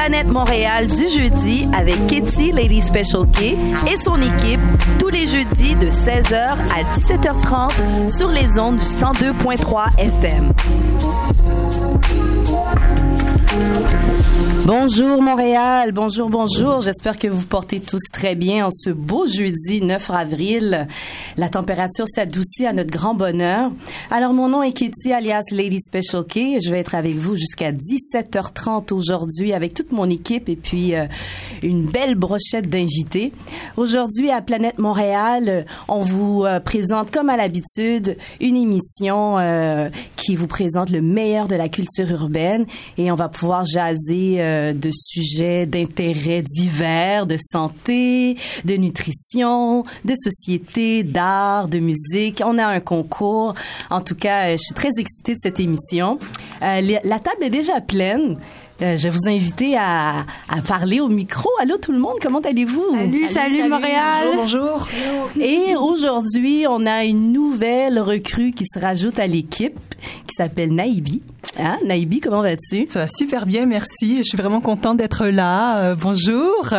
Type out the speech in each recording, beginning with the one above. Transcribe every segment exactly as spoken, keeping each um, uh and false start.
Planète Montréal du jeudi avec Katie, Lady Special K et son équipe tous les jeudis de seize heures à dix-sept heures trente sur les ondes du cent deux point trois F M. Bonjour Montréal, bonjour, bonjour. J'espère que vous portez tous très bien en ce beau jeudi neuf avril. La température s'adoucit à notre grand bonheur. Alors, mon nom est Katie, alias Lady Special K. Je vais être avec vous jusqu'à dix-sept heures trente aujourd'hui avec toute mon équipe et puis euh, une belle brochette d'invités. Aujourd'hui, à Planète Montréal, on vous euh, présente, comme à l'habitude, une émission euh, qui vous présente le meilleur de la culture urbaine et on va pouvoir jaser euh, de sujets d'intérêt divers, de santé, de nutrition, de société, d'art, de musique. On a un concours. En tout cas, je suis très excitée de cette émission. Euh, la table est déjà pleine. Euh, je vais vous inviter à, à parler au micro. Allô tout le monde, comment allez-vous? Salut, salut, salut, salut Montréal. Bonjour, bonjour. Et aujourd'hui, on a une nouvelle recrue qui se rajoute à l'équipe, qui s'appelle Naïbi. Hein? Naïbi, comment vas-tu? Ça va super bien, merci. Je suis vraiment contente d'être là. Euh, bonjour.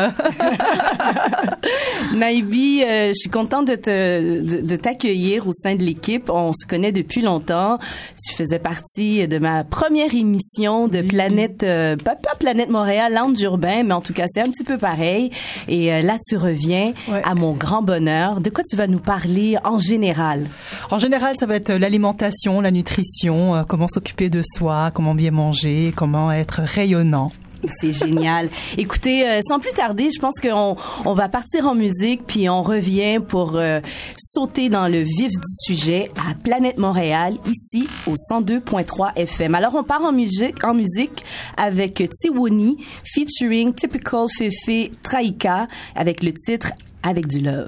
Naïbi, euh, je suis contente de, te, de, de t'accueillir au sein de l'équipe. On se connaît depuis longtemps. Tu faisais partie de ma première émission de oui. Planète, euh, pas, pas Planète Montréal, Lounge urbain, mais en tout cas, c'est un petit peu pareil. Et euh, là, tu reviens ouais. à mon grand bonheur. De quoi tu vas nous parler en général? En général, ça va être l'alimentation, la nutrition, euh, comment s'occuper de soi, comment bien manger, comment être rayonnant. C'est génial. Écoutez, euh, sans plus tarder, je pense qu'on on va partir en musique, puis on revient pour euh, sauter dans le vif du sujet à Planète Montréal, ici au cent deux point trois F M. Alors, on part en musique, en musique avec Tiwoni, featuring Typical Fefe Traika, avec le titre « Avec du Love ».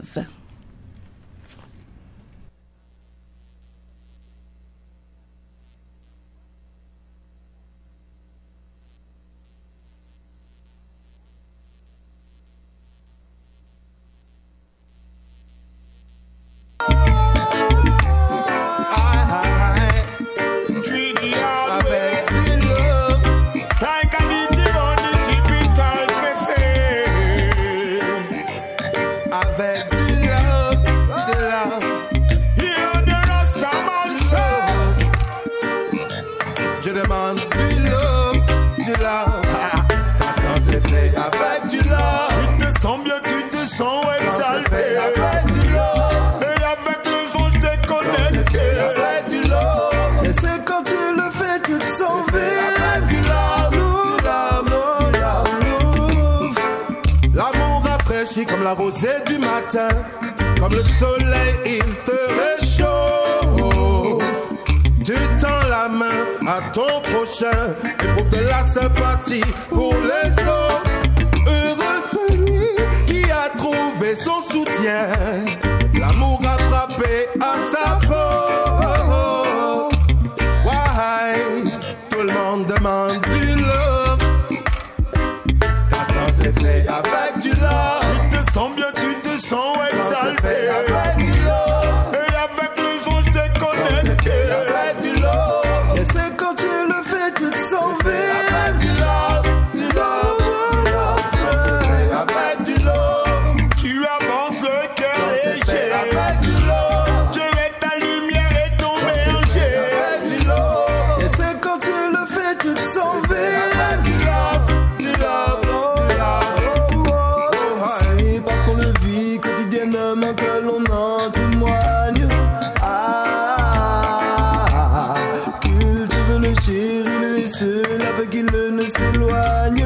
Comme la rosée du matin, comme le soleil, il te réchauffe. Tu tends la main à ton prochain, éprouve de la sympathie pour les autres. Heureux celui qui a trouvé son soutien, l'amour a frappé à sa porte. Why? Tout le monde demande du love. T'attends c'est fait avec du love. Sens bien, tu te sens exalté. Avec du love. Et avec les anges, t'es connecté. Avec du love. Et c'est quand tu le fais, tu te sens vivre. Avec du love, du love, avec du love. Tu avances le cœur léger. Avec du love. Tu es ta lumière et ton berger. Avec du love. Et c'est quand tu le fais, tu te sens vivre. Avec du love, du love. Quotidiennement que l'on en témoigne. Ah, cultive le chéri, et seul avec qui le ne s'éloigne.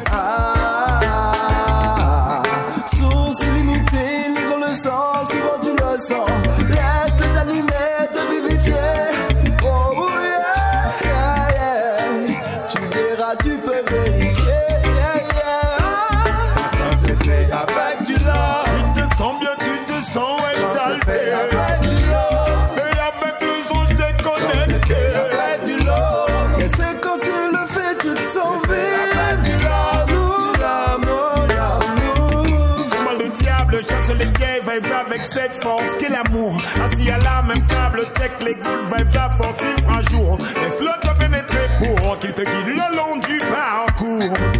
Ah, source illimitée, libre le sang, souvent tu le sens. Laisse t'animer, te vivifier. Oh yeah, yeah, yeah. Tu verras, tu peux vérifier. Yeah, yeah. C'est fait avec du love. Sens bien, tu te sens exalté. Avec du love. Et avec les anges, t'es connecté. Avec du love. Et c'est quand tu le fais, tu te sens vivre. Avec du love, l'amour, l'amour. J'ai mal de diable, chasse les vieilles vibes avec cette force qu'est l'amour. Assis à la même table, check les good vibes à force, il fera jour. Laisse-le te pénétrer pour qu'il te guide le long du parcours. Lui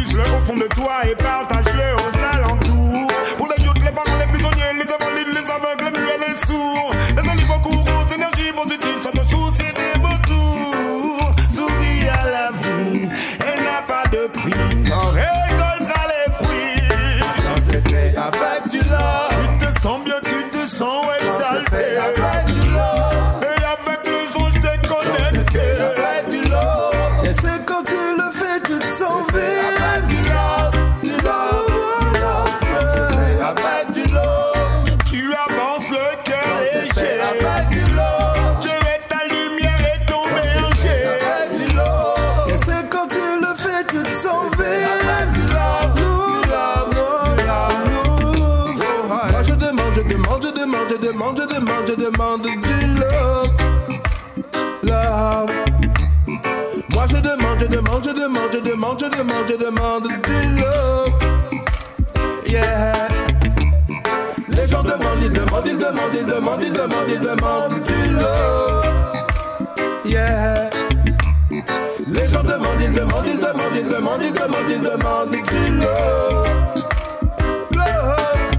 puise-le au fond de toi et partage-le aux alentours. Pour les youths, les parents, les prisonniers, les invalides, les aveugles, les muets, les sourds. Les amis concours aux énergies positives, sans te soucier des vautours. Souris à la vie, elle n'a pas de prix. T'en récolteras les fruits. Quand c'est fait avec du love, Tu te sens bien, tu te sens exalté. quand c'est fait avec du love, Et avec les anges t'es connecté. avec du love, et c'est quand tu le fais, tu te sens vivre. Avec du love, du love, du love, quand c'est fait avec du love, Tu avances le cœur quand c'est fait léger. avec du love, Je vais ta lumière et ton berger. avec du love, et c'est quand tu le fais, tu te sens vivre. Avec du love, du love, du love, du love. Moi je demande, je demande, je demande, je demande, je demande, je demande du love, love. Moi je demande, je demande, je demande, je demande, je demande, je demande du love, yeah. Les gens demandent, ils demandent, ils demandent, ils demandent, ils demandent, ils demandent du love, yeah. Les gens demandent, ils demandent, ils demandent, ils demandent, ils demandent, ils demandent du love, love.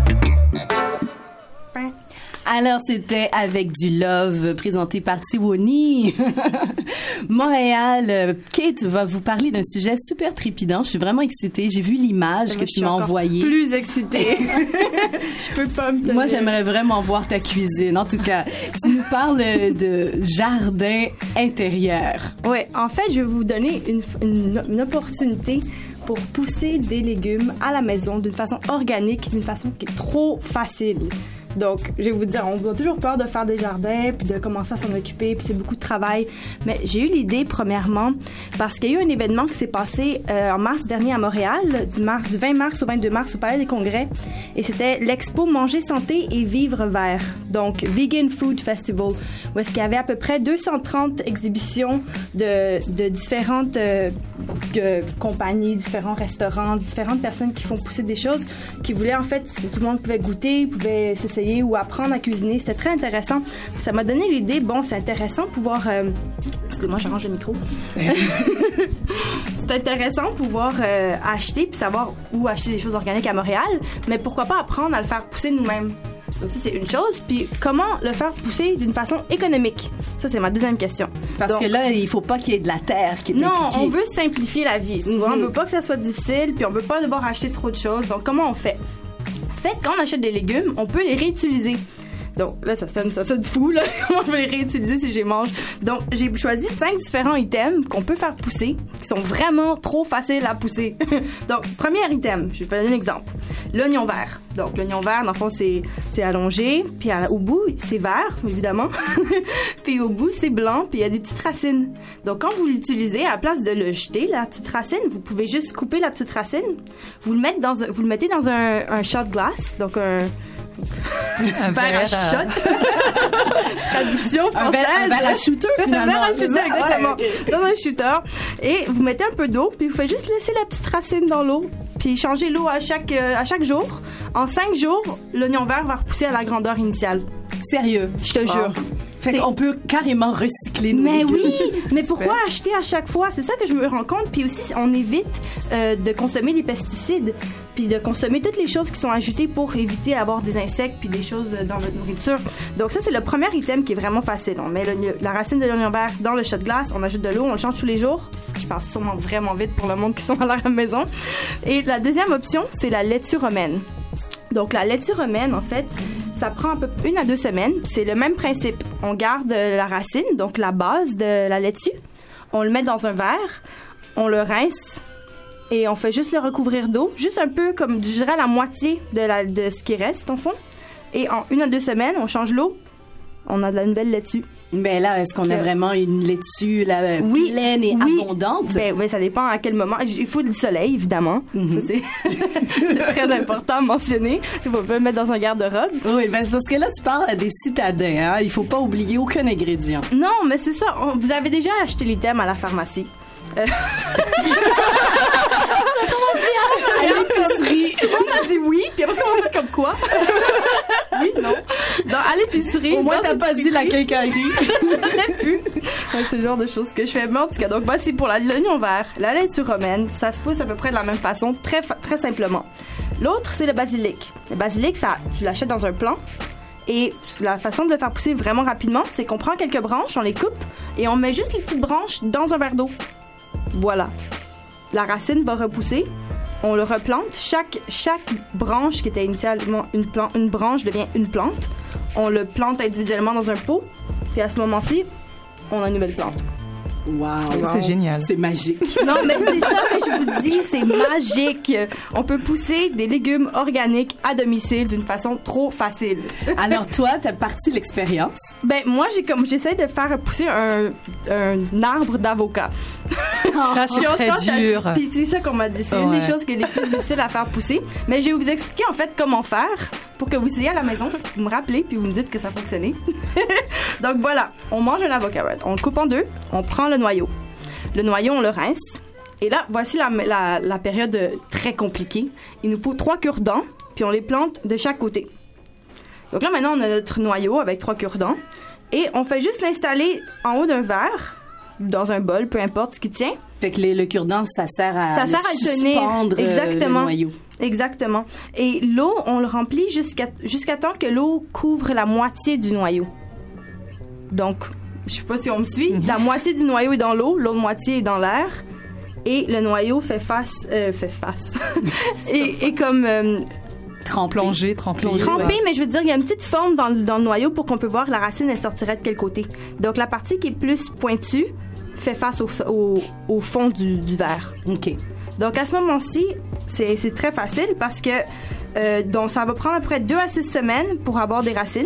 Alors, c'était avec du love présenté par Tiwoni. Montréal, euh, Kate va vous parler d'un sujet super trépidant. Je suis vraiment excitée. J'ai vu l'image Moi, que je tu suis m'as encore envoyée. Plus excitée. Je peux pas me tenir. Moi, j'aimerais vraiment voir ta cuisine. En tout cas, tu nous parles de jardin intérieur. Ouais, en fait, je vais vous donner une, une, une opportunité pour pousser des légumes à la maison d'une façon organique, d'une façon qui est trop facile. Donc, je vais vous dire, on a toujours peur de faire des jardins, puis de commencer à s'en occuper, puis c'est beaucoup de travail. Mais j'ai eu l'idée, premièrement, parce qu'il y a eu un événement qui s'est passé euh, en mars dernier à Montréal, du, mars, du vingt mars au vingt-deux mars au Palais des Congrès, et c'était l'expo Manger santé et vivre vert, donc Vegan Food Festival, où est-ce qu'il y avait à peu près deux cent trente exhibitions de, de différentes euh, de compagnies, différents restaurants, différentes personnes qui font pousser des choses, qui voulaient en fait, tout le monde pouvait goûter, pouvait s'essayer ou apprendre à cuisiner. C'était très intéressant. Puis ça m'a donné l'idée, bon, c'est intéressant de pouvoir... Euh... Excusez-moi, j'arrange le micro. C'est intéressant de pouvoir euh, acheter puis savoir où acheter des choses organiques à Montréal, mais pourquoi pas apprendre à le faire pousser nous-mêmes? Donc ça, c'est une chose. Puis comment le faire pousser d'une façon économique? Ça, c'est ma deuxième question. Parce Donc, que là, il faut pas qu'il y ait de la terre qui est non, impliquée. on veut simplifier la vie. Tu vois, Mm-hmm. on veut pas que ça soit difficile, puis on veut pas devoir acheter trop de choses. Donc, comment on fait? En fait, quand on achète des légumes, on peut les réutiliser. Donc là, ça sonne, ça sonne fou, là. Comment je vais les réutiliser si je les mange? Donc, j'ai choisi cinq différents items qu'on peut faire pousser, qui sont vraiment trop faciles à pousser. Donc, premier item, je vais vous donner un exemple. L'oignon vert. Donc, l'oignon vert, dans le fond, c'est, c'est allongé, puis à- au bout, c'est vert, évidemment. Puis au bout, c'est blanc, puis il y a des petites racines. Donc, quand vous l'utilisez, à la place de le jeter, la petite racine, vous pouvez juste couper la petite racine, vous le mettez dans un, vous le mettez dans un, un shot glass, donc un... Un verre à verre, euh, shot. Traduction Un française. verre, un verre à shooter, Un finalement. verre à shooter, Ouais, exactement. ok. Dans un shooter. Et vous mettez un peu d'eau, puis vous faites juste laisser la petite racine dans l'eau, puis changer l'eau à chaque, euh, à chaque jour. En cinq jours, l'oignon vert va repousser à la grandeur initiale. Sérieux. Je te jure. Fait C'est- qu'on peut carrément recycler nos Mais légumes. oui, mais pourquoi acheter à chaque fois? C'est ça que je me rends compte. Puis aussi, on évite euh, de consommer des pesticides, puis de consommer toutes les choses qui sont ajoutées pour éviter d'avoir des insectes puis des choses dans notre nourriture. Donc ça, c'est le premier item qui est vraiment facile. On met le- la racine de l'oignon vert dans le shot glace, on ajoute de l'eau, on le change tous les jours. Je pense sûrement vraiment vite pour le monde qui sont à la maison. Et la deuxième option, c'est la laitue romaine. Donc, la laitue romaine, en fait, ça prend un peu une à deux semaines. C'est le même principe. On garde la racine, donc la base de la laitue. On le met dans un verre, on le rince et on fait juste le recouvrir d'eau, juste un peu comme, je dirais, la moitié de, la, de ce qui reste, en fond. Et en une à deux semaines, on change l'eau, on a de la nouvelle laitue. Mais là, est-ce qu'on a Que- vraiment une laitue là, Oui, pleine et oui. abondante? Ben oui, ça dépend à quel moment. Il faut du soleil, évidemment. Ça, c'est c'est très important à mentionner. Il faut pas le mettre dans un garde-robe. Oui, ben c'est parce que là, tu parles à des citadins. Hein? Il faut pas oublier aucun ingrédient. Non, mais c'est ça. On- vous avez déjà acheté l'item à la pharmacie. Euh... À l'épicerie. Tout le monde m'a dit oui, puis après ça, on m'a fait comme quoi? Oui, non. Dans, à l'épicerie. Au moins, dans t'as une pas dit la épicerie. quincaillerie. J'aurais pu. Ouais, c'est le genre de choses que je fais. Mais en tout cas, donc voici pour la- l'oignon vert, la laitue romaine. Ça se pousse à peu près de la même façon, très, fa- très simplement. L'autre, c'est le basilic. Le basilic, ça, tu l'achètes dans un plant. Et la façon de le faire pousser vraiment rapidement, c'est qu'on prend quelques branches, on les coupe et on met juste les petites branches dans un verre d'eau. Voilà. La racine va repousser. On le replante. Chaque, chaque branche qui était initialement une, plan- une branche devient une plante. On le plante individuellement dans un pot. Puis à ce moment-ci, on a une nouvelle plante. Wow. C'est génial. C'est magique. Non, mais c'est ça que je vous dis, c'est magique. On peut pousser des légumes organiques à domicile d'une façon trop facile. Alors toi, t'as parti l'expérience. Ben moi, j'ai comme j'essaie de faire pousser un, un arbre d'avocat. Ça, c'est J'ai très entendu- dur. Puis c'est ça qu'on m'a dit. C'est une Ouais. des choses qui est les plus difficiles à faire pousser. Mais je vais vous expliquer en fait comment faire pour que vous soyez à la maison. Vous me rappelez puis vous me dites que ça a fonctionné. Donc voilà, on mange un avocat. Right? On le coupe en deux. On prend le noyau. Le noyau, on le rince. Et là, voici la, la, la période très compliquée. Il nous faut trois cure-dents, puis on les plante de chaque côté. Donc là, maintenant, on a notre noyau avec trois cure-dents. Et on fait juste l'installer en haut d'un verre, dans un bol, peu importe ce qui tient. Fait que les- le cure-dent, ça sert à, Ça sert à le tenir. suspendre euh, Exactement. le noyau. Exactement. Et l'eau, on le remplit jusqu'à jusqu'à temps que l'eau couvre la moitié du noyau. Donc, je sais pas si on me suit. La moitié du noyau est dans l'eau, l'autre moitié est dans l'air. Et le noyau fait face... euh, fait face. et, et comme... euh, Trempé. Plongé, trempé. trempé, mais je veux dire, il y a une petite forme dans, le- dans le noyau pour qu'on peut voir la racine, elle sortirait de quel côté. Donc, la partie qui est plus pointue fait face au, f- au, au fond du, du verre. OK. Donc, à ce moment-ci, c'est c'est très facile parce que euh, donc, ça va prendre à peu près deux à six semaines pour avoir des racines.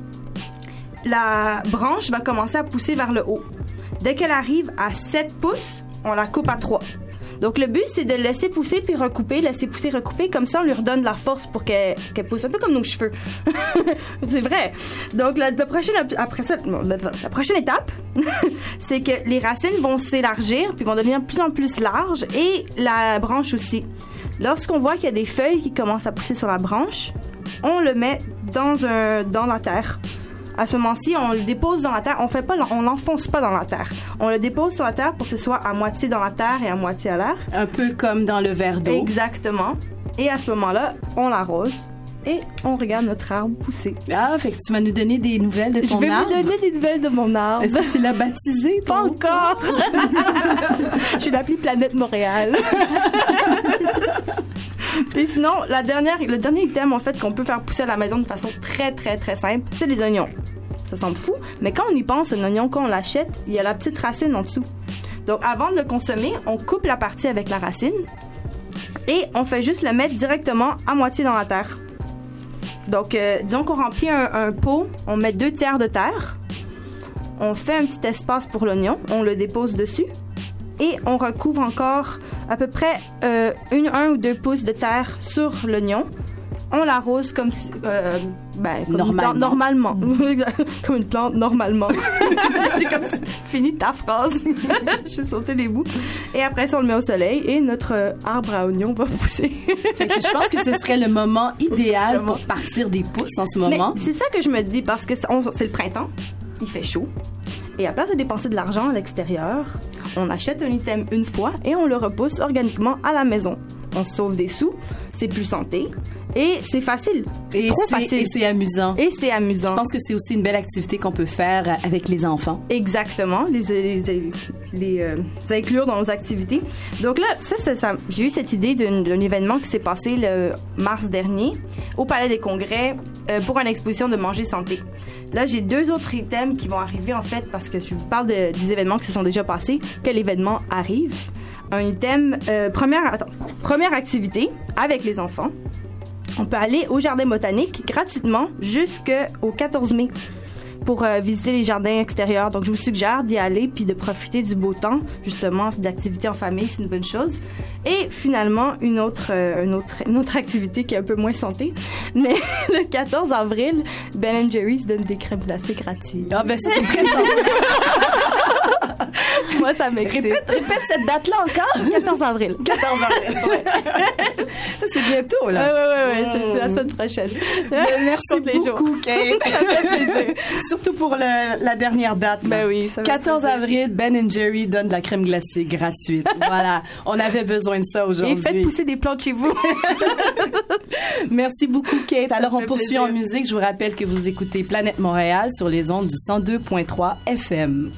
La branche va commencer à pousser vers le haut. Dès qu'elle arrive à sept pouces, on la coupe à trois. Donc, le but, c'est de laisser pousser puis recouper, laisser pousser, recouper. Comme ça, on lui redonne de la force pour qu'elle qu'elle pousse. Un peu comme nos cheveux. C'est vrai. Donc, la, la prochaine, après ça, non, la, la prochaine étape, c'est que les racines vont s'élargir puis vont devenir de plus en plus larges et la branche aussi. Lorsqu'on voit qu'il y a des feuilles qui commencent à pousser sur la branche, on le met dans, un, dans la terre. À ce moment-ci, on le dépose dans la terre. On fait pas, on l'enfonce pas dans la terre. On le dépose sur la terre pour que ce soit à moitié dans la terre et à moitié à l'air. Un peu comme dans le verre d'eau. Exactement. Et à ce moment-là, on l'arrose et on regarde notre arbre pousser. Ah, fait que tu vas nous donner des nouvelles de Je ton vais arbre. vous donner des nouvelles de mon arbre. Est-ce que tu l'as baptisé, Pas ton- encore. Je l'appelle Planète Montréal. Puis sinon, la dernière, le dernier item en fait qu'on peut faire pousser à la maison de façon très très très simple, c'est les oignons. Ça semble fou, mais quand on y pense, un oignon, quand on l'achète, il y a la petite racine en dessous. Donc avant de le consommer, on coupe la partie avec la racine et on fait juste le mettre directement à moitié dans la terre. Donc euh, disons qu'on remplit un, un pot, on met deux tiers de terre, on fait un petit espace pour l'oignon, on le dépose dessus et on recouvre encore à peu près euh, une, un ou deux pouces de terre sur l'oignon. On l'arrose comme si, euh, ben, comme Normalement. Une plante, normalement. Comme une plante, normalement. J'ai comme fini ta phrase. J'ai sauté les bouts. Et après ça, on le met au soleil et notre euh, arbre à oignons va pousser. Fait que je pense que ce serait le moment idéal pour partir des pousses en ce moment. Mais c'est ça que je me dis parce que c'est on- c'est le printemps, il fait chaud. Et à place de dépenser de l'argent à l'extérieur, on achète un item une fois et on le repousse organiquement à la maison. On se sauve des sous, c'est plus santé et c'est facile. C'est Et trop c'est- facile. Et c'est amusant. Et c'est amusant. Je pense que c'est aussi une belle activité qu'on peut faire avec les enfants. Exactement, les, les, les, les, euh, les inclure dans nos activités. Donc là, ça, ça, ça- j'ai eu cette idée d'un, d'un événement qui s'est passé le mars dernier au Palais des Congrès euh, pour une exposition de Manger Santé. Là, j'ai deux autres items qui vont arriver en fait parce que je vous parle de, des événements qui se sont déjà passés, que l'événement arrive. Un item, euh, première, attends, première activité avec les enfants. On peut aller au jardin botanique gratuitement jusqu'au quatorze mai pour euh, visiter les jardins extérieurs. Donc, je vous suggère d'y aller puis de profiter du beau temps, justement, d'activités en famille, c'est une bonne chose. Et finalement, une autre, euh, une autre, une autre activité qui est un peu moins santé. Mais le quatorze avril, Ben and Jerry's donne des crèmes glacées gratuites. Ah ben ça, c'est très sympa. Moi, ça m'excite. Répète, répète cette date-là encore. quatorze avril. quatorze avril, ouais. Ça, c'est bientôt, là. Oui, oui, oui, c'est, c'est la semaine prochaine. Merci beaucoup, Kate. Ça fait plaisir. Surtout pour le, la dernière date. Ben oui, ça quatorze avril, Ben and Jerry donne de la crème glacée gratuite. Voilà, on avait besoin de ça aujourd'hui. Et faites pousser des plantes chez vous. Merci beaucoup, Kate. Alors, on fait poursuit plaisir. en musique. Je vous rappelle que vous écoutez Planète Montréal sur les ondes du cent deux point trois F M.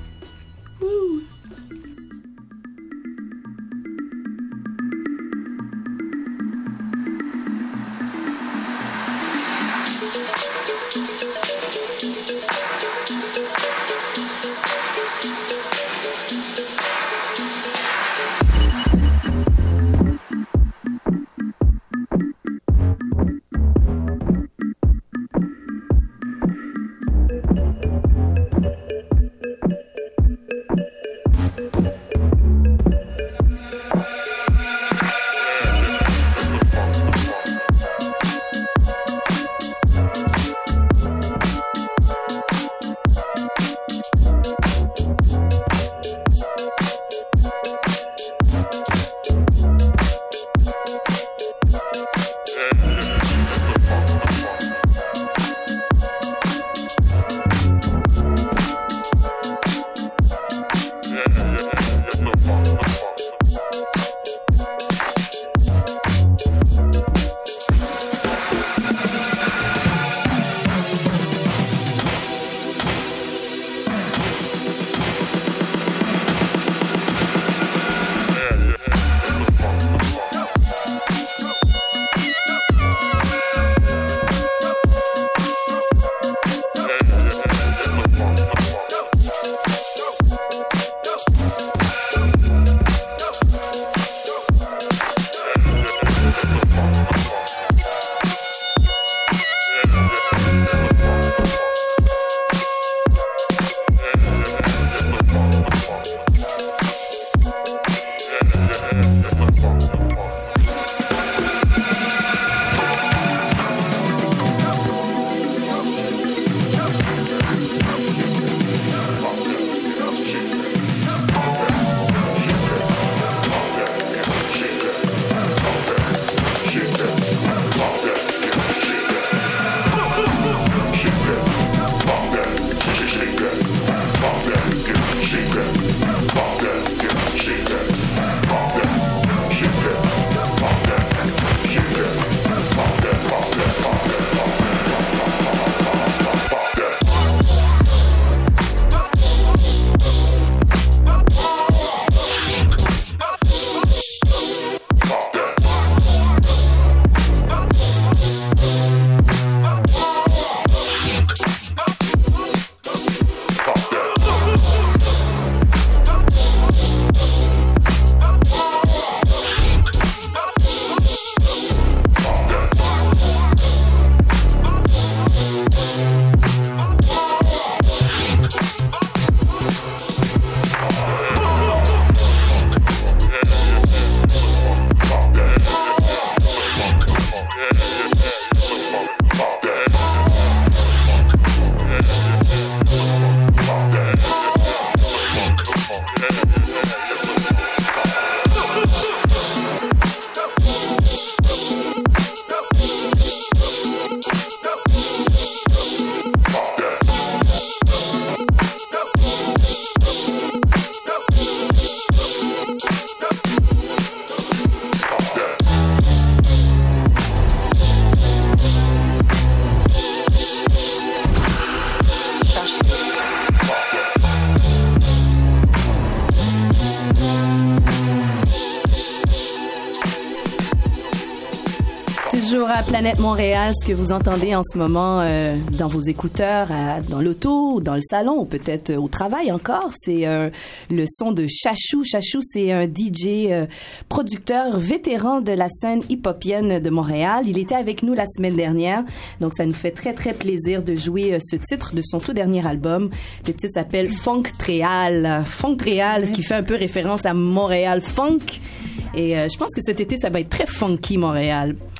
Toujours à Planète Montréal, ce que vous entendez en ce moment euh, dans vos écouteurs, à, dans l'auto, ou dans le salon, ou peut-être euh, au travail encore, c'est euh, le son de Chachou. Chachou, c'est un D J euh, producteur vétéran de la scène hip-hopienne de Montréal. Il était avec nous la semaine dernière, donc ça nous fait très, très plaisir de jouer euh, ce titre de son tout dernier album. Le titre s'appelle Funk'Tréal. Funk'Tréal, qui fait un peu référence à Montréal Funk. Et euh, je pense que cet été, ça va être très funky, Montréal.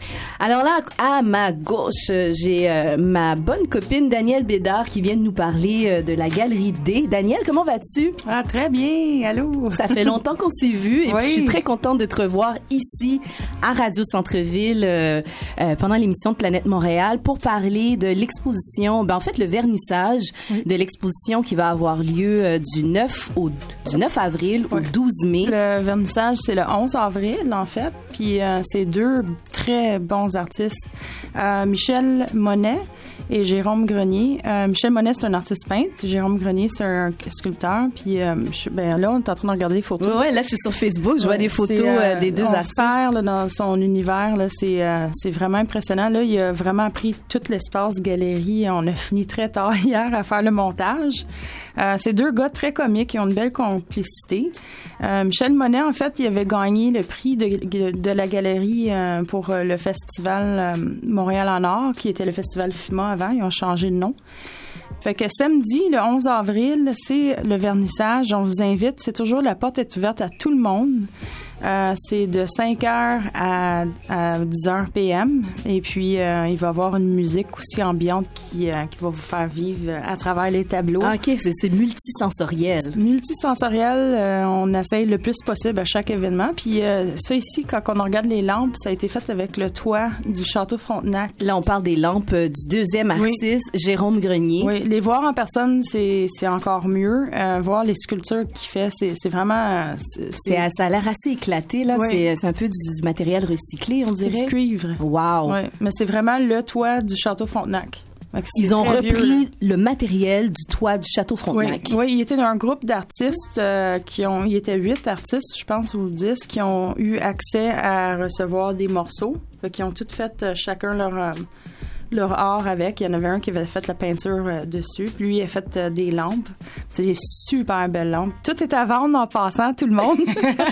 Alors là, à ma gauche, j'ai euh, ma bonne copine Danielle Bédard qui vient de nous parler euh, de la Galerie D. Danielle, comment vas-tu? Ah, très bien. Allô? Ça fait longtemps qu'on s'est vu et oui. puis je suis très contente de te revoir ici à Radio Centre-Ville euh, euh, pendant l'émission de Planète Montréal pour parler de l'exposition, ben en fait le vernissage oui. de l'exposition qui va avoir lieu euh, du neuf au du neuf avril oui. au douze mai. Le vernissage, c'est le onze avril en fait, puis euh, c'est deux très bons artistes, euh, Michel Monet et Jérôme Grenier. Euh, Michel Monet, c'est un artiste peintre. Jérôme Grenier, c'est un sculpteur. Puis euh, je, ben là, on est en train de regarder les photos. Ouais, là, je suis sur Facebook. Je vois ouais, des photos euh, euh, des deux on artistes. Se perd, là, dans son univers. Là, c'est, euh, c'est vraiment impressionnant. Là, il a vraiment pris tout l'espace galerie. On a fini très tard hier à faire le montage. Euh, c'est deux gars très comiques. Ils ont une belle complicité. Euh, Michel Monet, en fait, il avait gagné le prix de, de la galerie euh, pour euh, le festival euh, Montréal en Or, qui était le festival F I M A avant. Ils ont changé de nom. Fait que samedi, le onze avril, c'est le vernissage. On vous invite. C'est toujours, la porte est ouverte à tout le monde. Euh, c'est de cinq heures à, à dix heures p m. Et puis, euh, il va y avoir une musique aussi ambiante qui, euh, qui va vous faire vivre à travers les tableaux. Ah, OK, c'est, c'est multisensoriel. Multisensoriel, euh, on essaye le plus possible à chaque événement. Puis euh, ça ici, quand on regarde les lampes, ça a été fait avec le toit du Château Frontenac. Là, on parle des lampes du deuxième artiste, oui. Jérôme Grenier. Oui, les voir en personne, c'est, c'est encore mieux. Euh, voir les sculptures qu'il fait, c'est, c'est vraiment... C'est, c'est... C'est, ça a l'air assez éclaté. Là, oui. c'est, c'est un peu du, du matériel recyclé, on dirait. C'est du cuivre. Wow. Oui, mais c'est vraiment le toit du Château Frontenac. Ils ont repris vieux, le matériel du toit du Château Frontenac. Oui, oui, il était d'un groupe d'artistes euh, qui ont... Il était huit artistes, je pense, ou dix, qui ont eu accès à recevoir des morceaux. Fait qu'ils ont tous fait euh, chacun leur... Euh, leur art avec. Il y en avait un qui avait fait la peinture euh, dessus. Puis lui, il a fait euh, des lampes. C'est des super belles lampes. Tout est à vendre en passant, tout le monde.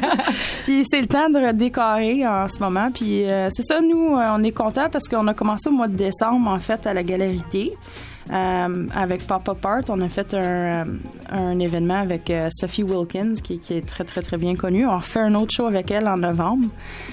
Puis c'est le temps de redécorer en ce moment. Puis euh, c'est ça, nous, euh, on est contents parce qu'on a commencé au mois de décembre, en fait, à la Galerie D. Euh, avec Pop-Up Art, on a fait un, un événement avec euh, Sophie Wilkins, qui, qui est très, très, très bien connue. On refait un autre show avec elle en novembre.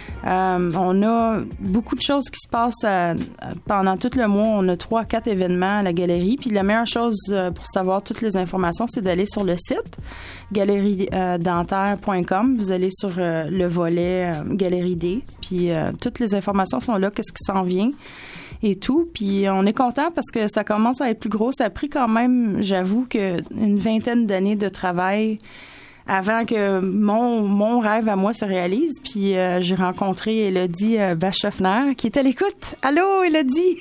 Euh, on a beaucoup de choses qui se passent à, à, pendant tout le mois. On a trois, quatre événements à la galerie. Puis la meilleure chose euh, pour savoir toutes les informations, c'est d'aller sur le site galerie dentaire point com. Vous allez sur euh, le volet euh, Galerie D. Puis euh, toutes les informations sont là. Qu'est-ce qui s'en vient? Et tout. Puis on est content parce que ça commence à être plus gros. Ça a pris quand même, j'avoue, que une vingtaine d'années de travail avant que mon mon rêve à moi se réalise. Puis euh, j'ai rencontré Élodie euh, Bachhoffner, qui est à l'écoute. Allô, Élodie!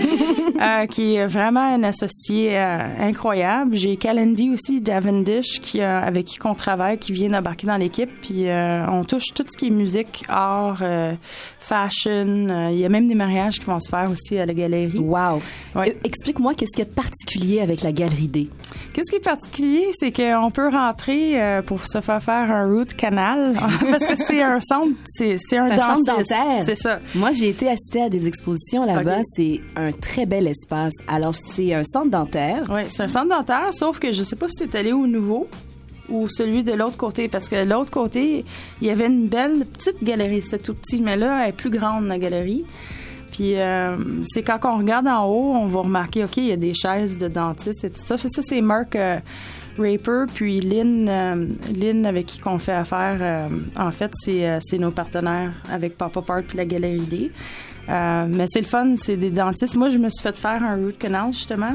euh, qui est vraiment une associée euh, incroyable. J'ai Kalindi aussi, Davendish, qui, euh, avec qui on travaille, qui vient d'embarquer dans l'équipe. Puis euh, on touche tout ce qui est musique, art, euh, fashion. Euh, il y a même des mariages qui vont se faire aussi à la galerie. Wow! Ouais. Euh, explique-moi, qu'est-ce qu'il y a de particulier avec la Galerie D? Qu'est-ce qui est particulier, c'est qu'on peut rentrer euh, pour se faire faire un root canal parce que c'est un centre, c'est, c'est un, c'est un dentiste. centre dentaire. C'est ça. Moi, j'ai été assister à des expositions là-bas. Okay. C'est un très bel espace. Alors, c'est un centre dentaire. Oui, c'est un centre dentaire, sauf que je sais pas si t'es allé au nouveau ou celui de l'autre côté, parce que de l'autre côté, il y avait une belle petite galerie. C'était tout petit, mais là, elle est plus grande, la galerie. Puis euh, c'est quand on regarde en haut, on va remarquer, OK, il y a des chaises de dentistes et tout ça. Ça, c'est Mark euh, Raper, puis Lynn, euh, Lynn avec qui on fait affaire. Euh, en fait, c'est, euh, c'est nos partenaires avec Pop-Up Art puis la Galerie D. Euh, mais c'est le fun, c'est des dentistes. Moi, je me suis fait faire un root canal, justement.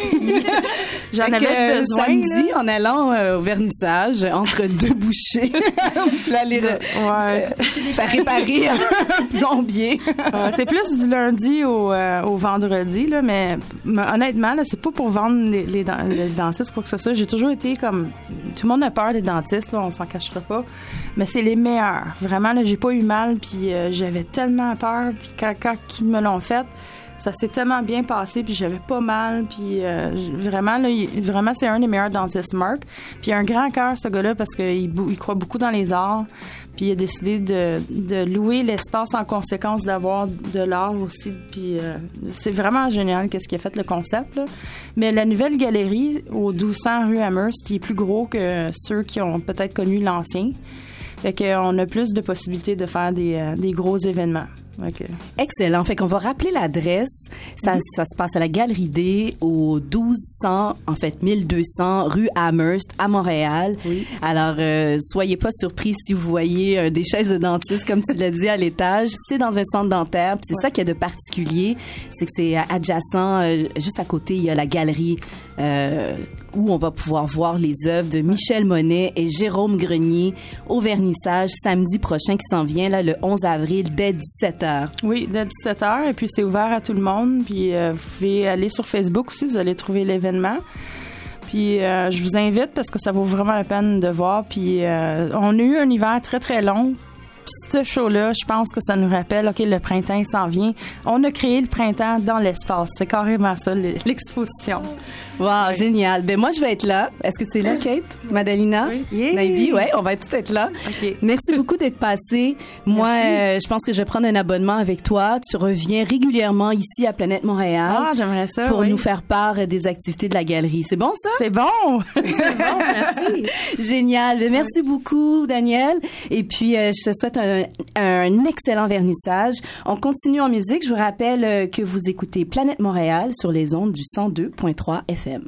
J'en avais que, besoin. Samedi, là. en allant euh, au vernissage, entre deux bouchées, puis aller re- ouais. euh, faire réparer un plombier. euh, c'est plus du lundi au, euh, au vendredi, là, mais, mais honnêtement, là, c'est pas pour vendre les, les, les dentistes, quoi que ce soit. J'ai toujours été comme... Tout le monde a peur des dentistes, là, on s'en cachera pas. Mais c'est les meilleurs. Vraiment, là, j'ai pas eu mal, puis euh, j'avais tellement peur, puis quand quand ils me l'ont fait, ça s'est tellement bien passé, puis j'avais pas mal, puis euh, vraiment, là, il, vraiment, c'est un des meilleurs dentistes, Mark. Puis il a un grand cœur, ce gars-là, parce qu'il il croit beaucoup dans les arts, puis il a décidé de, de louer l'espace en conséquence d'avoir de l'art aussi, puis euh, c'est vraiment génial qu'est-ce qu'il a fait, le concept, là. Mais la nouvelle galerie, au douze cents rue Amherst, qui est plus gros que ceux qui ont peut-être connu l'ancien. Fait qu'on a plus de possibilités de faire des, euh, des gros événements. Okay. Excellent. Fait qu'on va rappeler l'adresse. Ça, mm-hmm. ça se passe à la Galerie D au douze cents, en fait mille deux cents rue Amherst à Montréal. Oui. Alors, euh, soyez pas surpris si vous voyez euh, des chaises de dentiste, comme tu l'as dit, à l'étage. C'est dans un centre dentaire. Puis c'est ouais. ça qu'il y a de particulier, c'est que c'est adjacent, euh, juste à côté, il y a la galerie euh, où on va pouvoir voir les œuvres de Michel Monet et Jérôme Grenier au vernissage samedi prochain qui s'en vient, là, le onze avril, dès dix-sept heures. Oui, dès dix-sept heures. Et puis, c'est ouvert à tout le monde. Puis, euh, vous pouvez aller sur Facebook aussi, vous allez trouver l'événement. Puis, euh, je vous invite parce que ça vaut vraiment la peine de voir. Puis, euh, on a eu un hiver très, très long. Puis ce show-là, je pense que ça nous rappelle, OK, le printemps s'en vient. On a créé le printemps dans l'espace. C'est carrément ça, l'exposition. Wow, oui. Génial. Ben moi, je vais être là. Est-ce que tu es là, Kate? Madalina? Oui. Yeah. Naivi? Oui, on va tout être là. Okay. Merci beaucoup d'être passé. Moi, euh, je pense que je vais prendre un abonnement avec toi. Tu reviens régulièrement ici à Planète Montréal. Ah, j'aimerais ça, Pour oui. nous faire part des activités de la galerie. C'est bon, ça? C'est bon! C'est bon, merci. Génial. Ben, merci oui. beaucoup, Daniel. Et puis, euh, je te souhaite un, un excellent vernissage. On continue en musique. Je vous rappelle que vous écoutez Planète Montréal sur les ondes du cent deux point trois F M.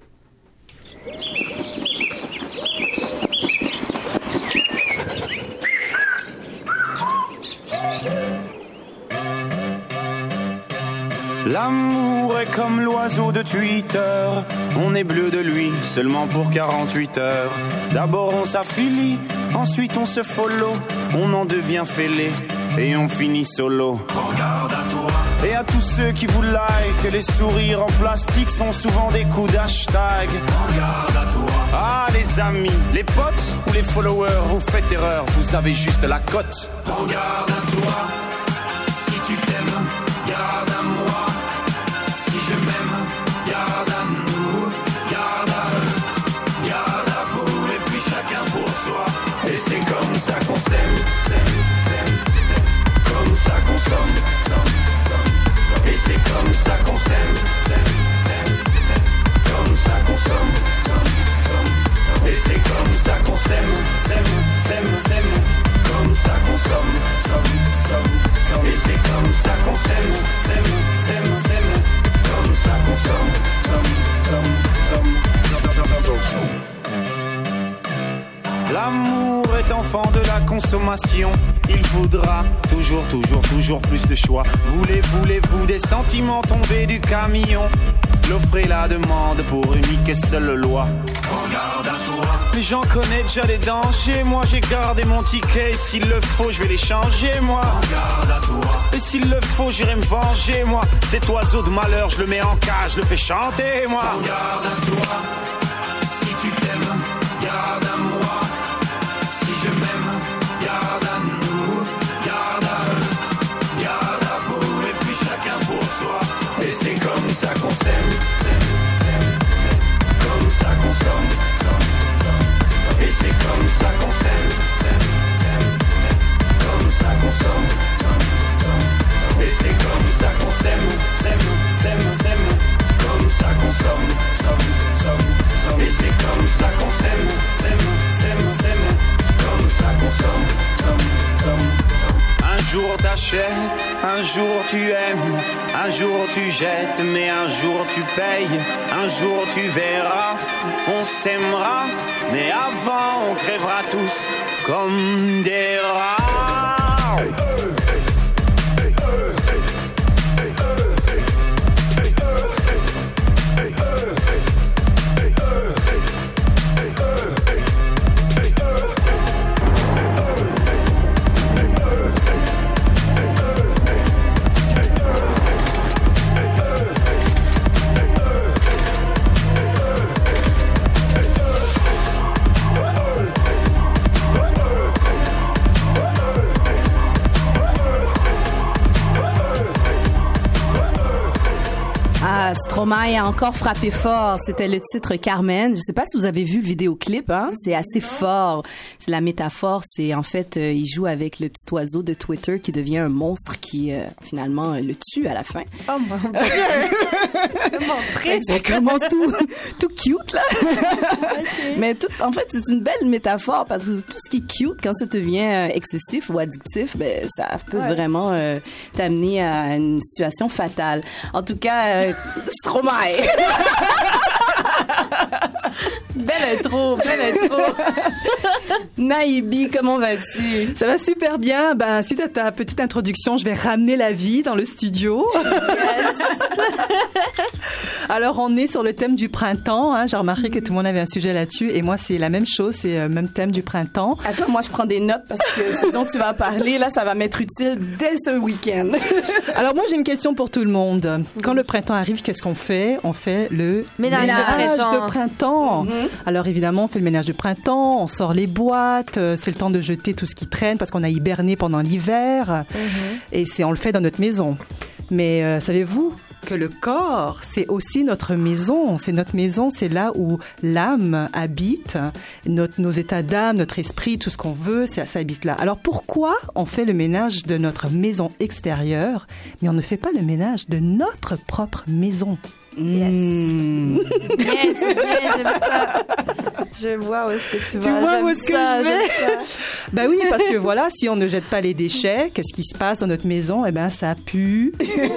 L'amour est comme l'oiseau de Twitter. On est bleu de lui seulement pour quarante-huit heures. D'abord on s'affilie, ensuite on se follow. On en devient fêlé et on finit solo. Regarde à toi. Et à tous ceux qui vous like, les sourires en plastique sont souvent des coups d'hashtag. Regarde à toi. Ah les amis, les potes ou les followers, vous faites erreur, vous avez juste la cote. Regarde à toi. Si tu t'aimes, garde à moi. Si je m'aime, garde à nous. Garde à eux, garde à vous. Et puis chacun pour soi. Et c'est comme ça qu'on s'aime, s'aime, s'aime, s'aime. Comme ça qu'on somme, somme. Et c'est comme ça qu'on s'aime, s'aime, s'aime, s'aime. Comme ça qu'on somme, somme, somme. Et c'est comme ça qu'on s'aime, s'aime, s'aime, s'aime. Comme ça qu'on somme, somme, somme, somme. Et c'est comme ça qu'on s'aime, s'aime, s'aime, s'aime. Comme ça qu'on somme, somme, somme, somme, somme, somme, somme. L'amour est enfant de la consommation. Il faudra toujours, toujours, toujours plus de choix. Voulez, voulez-vous des sentiments tombés du camion? L'offre et la demande pour unique et seule loi. Regarde à toi. Mais j'en connais déjà les dangers. Moi j'ai gardé mon ticket. Et s'il le faut, je vais les changer, moi. Regarde à toi. Et s'il le faut, j'irai me venger, moi. Cet oiseau de malheur, je le mets en cage, je le fais chanter, moi. Regarde à toi. Si tu t'aimes, garde à moi. Si je m'aime, garde à nous. Garde à eux, garde à vous. Et puis chacun pour soi. Et c'est comme ça qu'on s'aime, s'aime, s'aime, s'aime. Comme ça qu'on somme, somme, somme, somme. Et c'est comme ça qu'on s'aime, s'aime, s'aime, s'aime. Comme ça qu'on somme, somme, somme, somme. Et c'est comme ça qu'on s'aime, s'aime, s'aime, s'aime. Comme ça qu'on somme, somme, somme, somme. Et c'est comme ça qu'on s'aime, s'aime, s'aime, s'aime. Comme ça qu'on somme, somme, somme, somme. Un jour t'achètes, un jour tu aimes, un jour tu jettes, mais un jour tu payes, un jour tu verras, on s'aimera, mais avant on crèvera tous comme des rats. Hey. Stromae a encore frappé fort. C'était le titre Carmen. Je sais pas si vous avez vu le vidéoclip, hein. C'est assez fort. C'est la métaphore. C'est, en fait, euh, il joue avec le petit oiseau de Twitter qui devient un monstre qui, euh, finalement, le tue à la fin. Oh mon Dieu! Ça commence tout, tout cute, là. Okay. Mais tout, en fait, c'est une belle métaphore parce que tout ce qui est cute, quand ça devient euh, excessif ou addictif, ben, ça peut ouais. vraiment euh, t'amener à une situation fatale. En tout cas, euh, Stromae. Belle intro, belle intro. Naïbi, comment vas-tu? Ça va super bien. Ben, suite à ta petite introduction, je vais ramener la vie dans le studio. Yes. Alors, on est sur le thème du printemps. Hein. J'ai remarqué que tout le monde avait un sujet là-dessus. Et moi, c'est la même chose. C'est le même thème du printemps. Attends, moi, je prends des notes parce que ce dont tu vas parler, là, ça va m'être utile dès ce week-end. Alors, moi, j'ai une question pour tout le monde. Quand le printemps arrive, qu'est-ce qu'on fait? On fait le ménage, ménage de printemps. De printemps. Mm-hmm. Alors, évidemment, on fait le ménage de printemps. On sort les boîtes. C'est le temps de jeter tout ce qui traîne parce qu'on a hiberné pendant l'hiver. Mm-hmm. Et c'est, on le fait dans notre maison. Mais euh, savez-vous que le corps, c'est aussi notre maison. C'est notre maison, c'est là où l'âme habite, notre, nos états d'âme, notre esprit, tout ce qu'on veut, ça, ça habite là. Alors pourquoi on fait le ménage de notre maison extérieure, mais on ne fait pas le ménage de notre propre maison? Yes. Mmh. Yes, yes, j'aime ça. Je vois où est-ce que tu vas. Tu vois j'aime où est-ce que ça, je vais? Ben oui, parce que voilà, si on ne jette pas les déchets, qu'est-ce qui se passe dans notre maison? Eh ben, ça pue.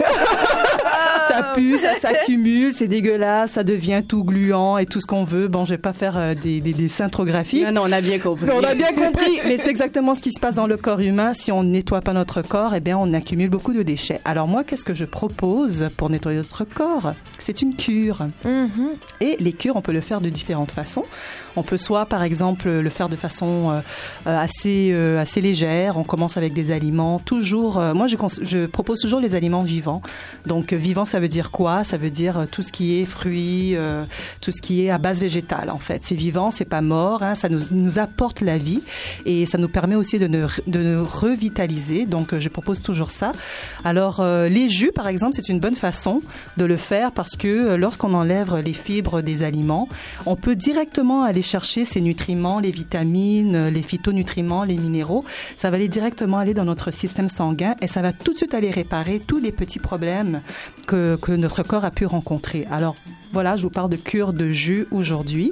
Ça pue, ça s'accumule, c'est dégueulasse, ça devient tout gluant et tout ce qu'on veut. Bon, je vais pas faire euh, des, des dessins trop graphiques. Non, non, on a bien compris. On a bien compris, mais c'est exactement ce qui se passe dans le corps humain. Si on ne nettoie pas notre corps, eh bien, on accumule beaucoup de déchets. Alors moi, qu'est-ce que je propose pour nettoyer notre corps? C'est une cure. Mm-hmm. Et les cures, on peut le faire de différentes façons. On peut soit, par exemple, le faire de façon euh, assez euh, assez légère. On commence avec des aliments. Toujours, euh, moi, je, je propose toujours les aliments vivants. Donc, euh, vivant, ça veut dire quoi? Ça veut dire euh, tout ce qui est fruits, euh, tout ce qui est à base végétale, en fait. C'est vivant, c'est pas mort. Hein, ça nous, nous apporte la vie et ça nous permet aussi de nous, de nous revitaliser. Donc, euh, je propose toujours ça. Alors, euh, les jus, par exemple, c'est une bonne façon de le faire parce que euh, lorsqu'on enlève les fibres des aliments, on peut directement aller chercher ces nutriments, les vitamines, les phytonutriments, les minéraux. Ça va aller directement aller dans notre système sanguin et ça va tout de suite aller réparer tous les petits problèmes que, que notre corps a pu rencontrer. Alors, voilà, je vous parle de cure de jus aujourd'hui.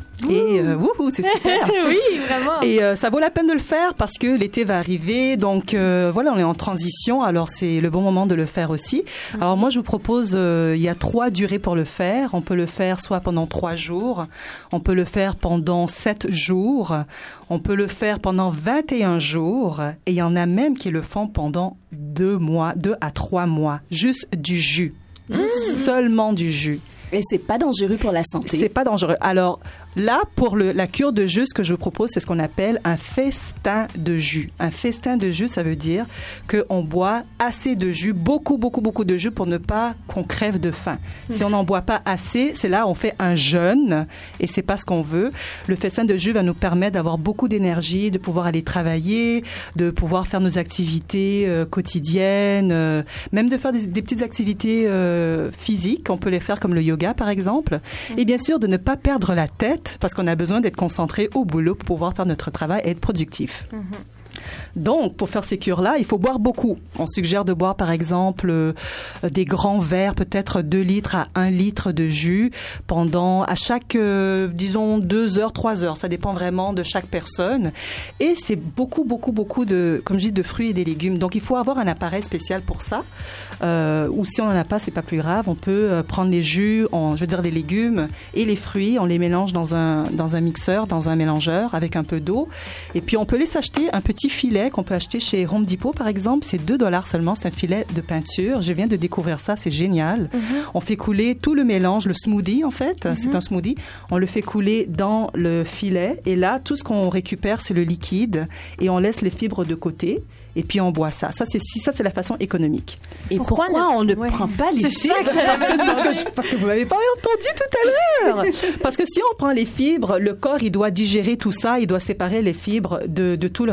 Et euh, wouhou, c'est super. Oui, vraiment. Et euh, ça vaut la peine de le faire parce que l'été va arriver. Donc euh, voilà, on est en transition. Alors c'est le bon moment de le faire aussi. Mm-hmm. Alors moi, je vous propose, euh, il y a trois durées pour le faire. On peut le faire soit pendant trois jours, on peut le faire pendant sept jours, on peut le faire pendant vingt et un jours. Et il y en a même qui le font pendant deux mois, deux à trois mois, juste du jus, mmh. seulement du jus. Et c'est pas dangereux pour la santé. C'est pas dangereux. Alors là, pour le, la cure de jus, ce que je vous propose, c'est ce qu'on appelle un festin de jus. Un festin de jus, ça veut dire qu'on boit assez de jus, beaucoup, beaucoup, beaucoup de jus pour ne pas qu'on crève de faim. Si on n'en boit pas assez, c'est là on fait un jeûne et c'est pas ce qu'on veut. Le festin de jus va nous permettre d'avoir beaucoup d'énergie, de pouvoir aller travailler, de pouvoir faire nos activités euh, quotidiennes, euh, même de faire des, des petites activités euh, physiques. On peut les faire comme le yoga, par exemple. Et bien sûr, de ne pas perdre la tête parce qu'on a besoin d'être concentré au boulot pour pouvoir faire notre travail et être productif. Mm-hmm. Donc, pour faire ces cures-là, il faut boire beaucoup. On suggère de boire, par exemple, euh, des grands verres, peut-être deux litres à un litre de jus pendant, à chaque, euh, disons, deux heures, trois heures. Ça dépend vraiment de chaque personne. Et c'est beaucoup, beaucoup, beaucoup de, comme je dis, de fruits et des légumes. Donc, il faut avoir un appareil spécial pour ça. Euh, ou si on n'en a pas, c'est pas plus grave. On peut euh, prendre les jus, on, je veux dire les légumes et les fruits, on les mélange dans un, dans un mixeur, dans un mélangeur avec un peu d'eau. Et puis, on peut les s'acheter un petit filet qu'on peut acheter chez Home Depot, par exemple. C'est deux dollars seulement. C'est un filet de peinture. Je viens de découvrir ça. C'est génial. Mm-hmm. On fait couler tout le mélange, le smoothie, en fait. Mm-hmm. C'est un smoothie. On le fait couler dans le filet. Et là, tout ce qu'on récupère, c'est le liquide. Et on laisse les fibres de côté. Et puis, on boit ça. Ça, c'est, ça, c'est la façon économique. Et pourquoi, pourquoi on ne ouais. prend pas les fibres? parce, que, parce que vous m'avez pas entendu tout à l'heure. Parce que si on prend les fibres, le corps, il doit digérer tout ça. Il doit séparer les fibres de, de tout le reste.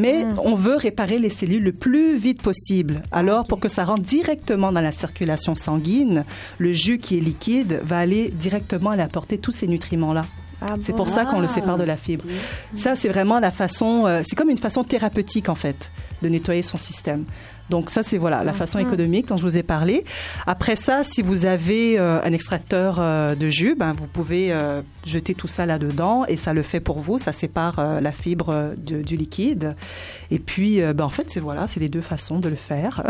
Mais mmh. on veut réparer les cellules le plus vite possible. Alors, okay. pour que ça rentre directement dans la circulation sanguine, le jus qui est liquide va aller directement aller apporter tous ces nutriments-là. Ah c'est bon? Pour ça qu'on le sépare de la fibre. Mmh. Ça, c'est vraiment la façon... Euh, c'est comme une façon thérapeutique, en fait, de nettoyer son système. Donc ça, c'est voilà la façon économique dont je vous ai parlé. Après ça, si vous avez euh, un extracteur euh, de jus, ben, vous pouvez euh, jeter tout ça là-dedans et ça le fait pour vous. Ça sépare euh, la fibre euh, de, du liquide. Et puis, euh, ben, en fait, c'est voilà, c'est les deux façons de le faire.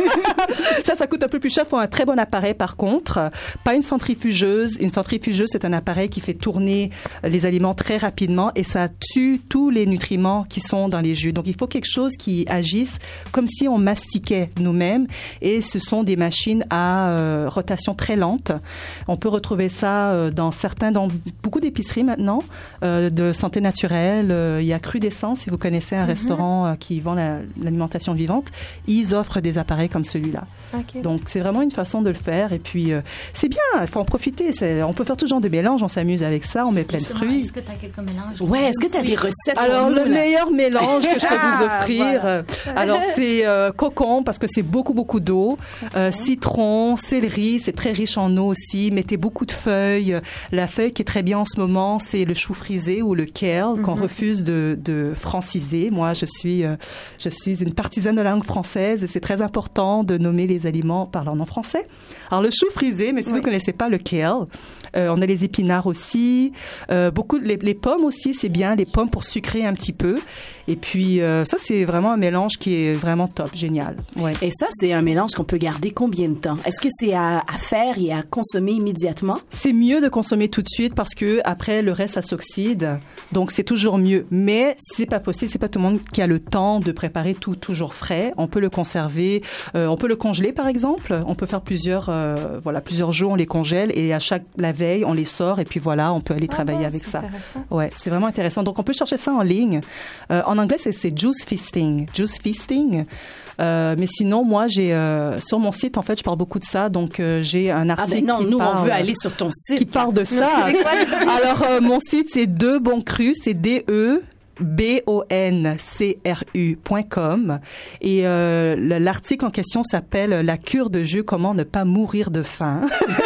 ça, ça coûte un peu plus cher. Il faut un très bon appareil, par contre. Pas une centrifugeuse. Une centrifugeuse, c'est un appareil qui fait tourner les aliments très rapidement et ça tue tous les nutriments qui sont dans les jus. Donc, il faut quelque chose qui agisse comme si on mastiquait nous-mêmes et ce sont des machines à euh, rotation très lente. On peut retrouver ça euh, dans certains, dans beaucoup d'épiceries maintenant euh, de santé naturelle. Euh, il y a Crudescence, si vous connaissez un mm-hmm. restaurant euh, qui vend la, l'alimentation vivante, ils offrent des appareils comme celui-là. Okay. Donc c'est vraiment une façon de le faire et puis euh, c'est bien, il faut en profiter. C'est, on peut faire tout genre de mélanges, on s'amuse avec ça, on met plein de fruits. Est-ce que tu as quelques mélanges? Ouais, est-ce que tu as des recettes? Alors pour le nous, meilleur mélange que je peux vous offrir, voilà. alors c'est euh, cocon parce que c'est beaucoup beaucoup d'eau, euh, citron, céleri, c'est très riche en eau aussi. Mettez beaucoup de feuilles. La feuille qui est très bien en ce moment, c'est le chou frisé ou le kale mm-hmm. qu'on refuse de, de franciser. Moi, je suis euh, je suis une partisane de la langue française et c'est très important de nommer les aliments par leur nom français. Alors le chou frisé, mais si oui. vous connaissez pas le kale, euh, on a les épinards aussi, euh, beaucoup les, les pommes aussi, c'est bien les pommes pour sucrer un petit peu. Et puis euh, ça c'est vraiment un mélange qui est vraiment top, génial. Ouais. Et ça c'est un mélange qu'on peut garder combien de temps? Est-ce que c'est à, à faire et à consommer immédiatement? C'est mieux de consommer tout de suite parce que après le reste ça s'oxyde, donc c'est toujours mieux. Mais c'est pas possible, c'est pas tout le monde qui a le temps de préparer tout toujours frais. On peut le conserver, euh, on peut le congeler par exemple. On peut faire plusieurs euh, voilà plusieurs jours on les congèle et à chaque la veille on les sort et puis voilà on peut aller ah travailler bon, avec ça. Intéressant. Ouais, c'est vraiment intéressant. Donc on peut chercher ça en ligne. Euh, en anglais c'est, c'est juice feasting, juice feasting. Euh, mais sinon, moi, j'ai euh, sur mon site, en fait, je parle beaucoup de ça. Donc, euh, j'ai un article. Ah ben non, qui nous, parle, on veut aller sur ton site. Qui parle de ça. Alors, euh, mon site, c'est Deux Bons Crus, c'est D E B O N C R U point com et euh, l'article en question s'appelle La cure de jus, comment ne pas mourir de faim.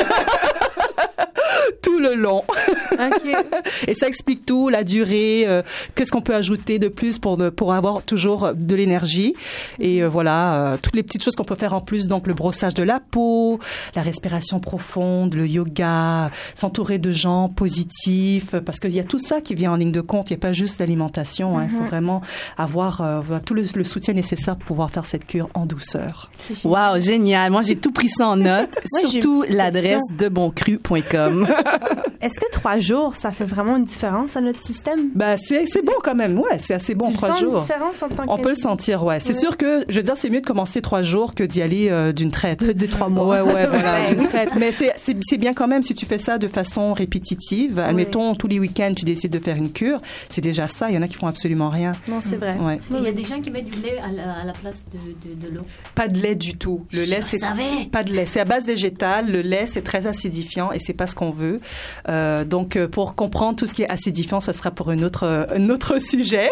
Tout le long. Okay. Et ça explique tout, la durée, euh, qu'est-ce qu'on peut ajouter de plus pour de, pour avoir toujours de l'énergie. Et euh, voilà, euh, toutes les petites choses qu'on peut faire en plus, donc le brossage de la peau, la respiration profonde, le yoga, s'entourer de gens positifs, parce qu'il y a tout ça qui vient en ligne de compte. Il n'y a pas juste l'alimentation. Il hein. mm-hmm. faut vraiment avoir euh, tout le, le soutien nécessaire pour pouvoir faire cette cure en douceur. Wow, génial. Moi, j'ai tout pris ça en note. Moi, surtout l'adresse de bon cru point com. Est-ce que trois jours, ça fait vraiment une différence à notre système? Ben, c'est, c'est bon quand même, ouais, c'est assez bon, tu trois sens jours. Une différence en tant On peut le sentir, ouais. C'est ouais. sûr que, je veux dire, c'est mieux de commencer trois jours que d'y aller euh, d'une traite. De, de trois mois. Ouais, ouais, voilà, d'une traite. Mais c'est, c'est, c'est bien quand même si tu fais ça de façon répétitive. Oui. Admettons, tous les week-ends, tu décides de faire une cure. C'est déjà ça. Il y en a qui font absolument rien. Non, c'est vrai. Ouais. Il y a des gens qui mettent du lait à la, à la place de, de, de l'eau. Pas de lait du tout. Le lait, je c'est savais. Pas de lait. C'est à base végétale. Le lait, c'est très acidifiant et c'est pas ce qu'on veut. Euh, donc, pour comprendre tout ce qui est acidifiant, ça sera pour un autre, un autre sujet.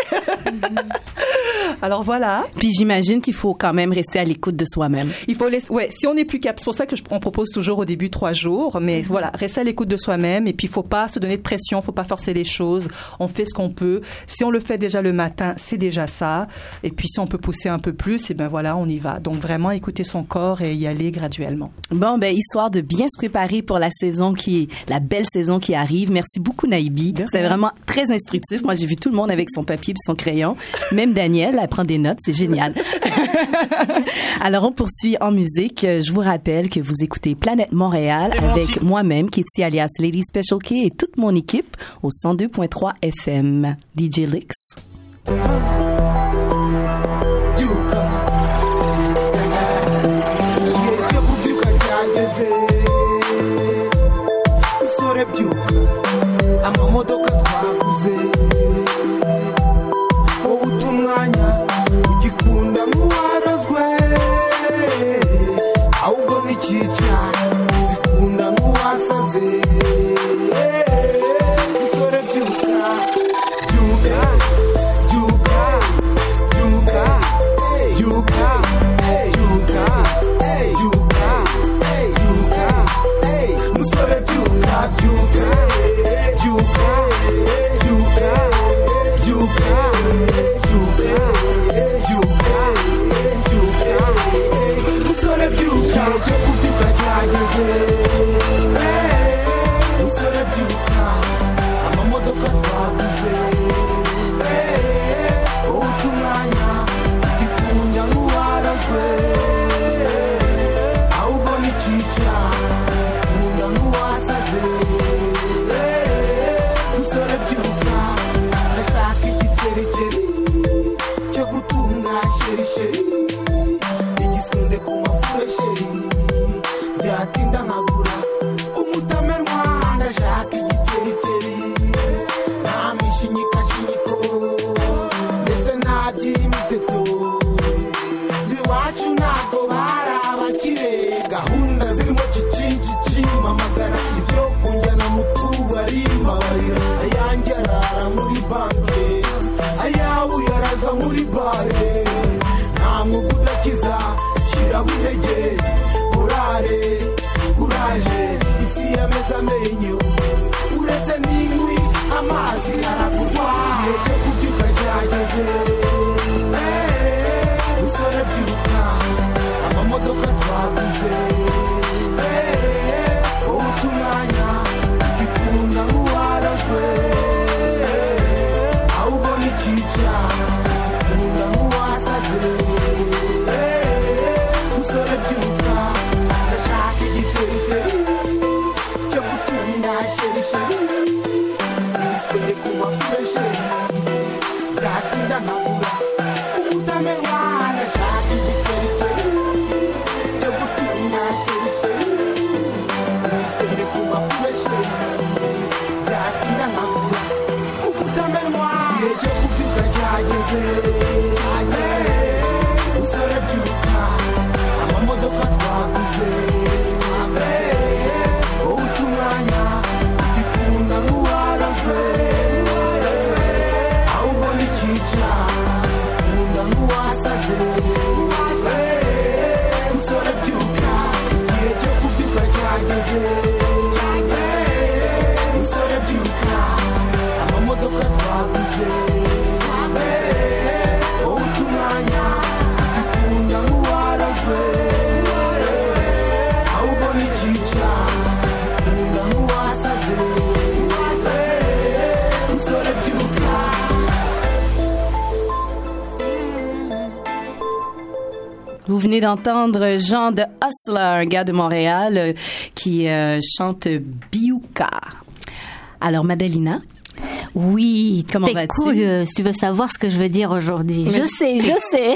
Alors voilà. Puis j'imagine qu'il faut quand même rester à l'écoute de soi-même. Il faut laisser, ouais, si on est plus capable, c'est pour ça que je, on propose toujours au début trois jours, mais mm-hmm. voilà, rester à l'écoute de soi-même et puis il faut pas se donner de pression, faut pas forcer les choses. On fait ce qu'on peut. Si on le fait déjà le matin, c'est déjà ça. Et puis si on peut pousser un peu plus, et ben voilà, on y va. Donc vraiment écouter son corps et y aller graduellement. Bon, ben histoire de bien se préparer pour la saison qui est la belle saison qui arrive. Merci beaucoup Naïbi. C'était vraiment très instructif. Moi, j'ai vu tout le monde avec son papier et son crayon. Même Danielle, elle prend des notes. C'est génial. Alors, on poursuit en musique. Je vous rappelle que vous écoutez Planète Montréal avec moi-même, Kitty alias Lady Special K et toute mon équipe au cent deux point trois F M. D J Lix. amamodoka twaguze wowe utumwanya ugikunda nk'uwarozwe ahubwo n'ikica zikunda nk'uwasaze usore byuka byuka byuka byuka byuka byuka byuka byuka byuka musore byuka cyo kubyuka cyageze musore byuka amamodoka twaguze uca umwanya igikunda n'uwarazwe ahubwo n'ikica zikunda n'uwasaze musore byuka ndashaka igiterekere cyo gutunga sherisheri igiswinde ku mafuresheri byatinda nkagura umutamenwa ndashaka igiterekere nta mishinyikashinyiko ndetse nta by'imiteto iwacu ntabwo bari abakire gahunda zirimo cicinci mamagara ibyo kunjyana mu tubari mbabarira ayanjye arara muri banke ayawe uyaraza muri bare nta mwuga udakiza shyiraho intege morale kuraje isi yameze amenyo uretse n'inkwi amazi arakurwaye cyo kubyuka cyageze musore byuka amamodoka twaguze uca umwanya igikunda n'uwarazwe ahubwo n'ikica zikunda n'uwasaze musore byuka ndashaka igiteriteri cyo gutunda sherisheri igiswende ku mafuresheri byatinda nkagura umutamenwa ndashaka igiteriteri cyo gutunda sherisheri igiswende ku mafuresheri byatinda nkagura umutamenwa igihe cyo kubyuka cyageze musore byuka amamodoka twaguze uca umwanya igikunda n'uwarazwe ahubwo n'ikica zikunda n'uwasaze musore byuka igihe cyo kubyuka cyageze musore byuka amamodoka twaguze uca umwanya igikunda n'uwarazwe ahubwo n'ikica zikunda n'uwasaze musore byuka. Vous venez d'entendre Jean de Hustler, un gars de Montréal euh, qui euh, chante Biuka. Alors, Madalina, Oui, Comment t'es vas-tu? curieuse, tu veux savoir ce que je veux dire aujourd'hui. Je sais, je sais.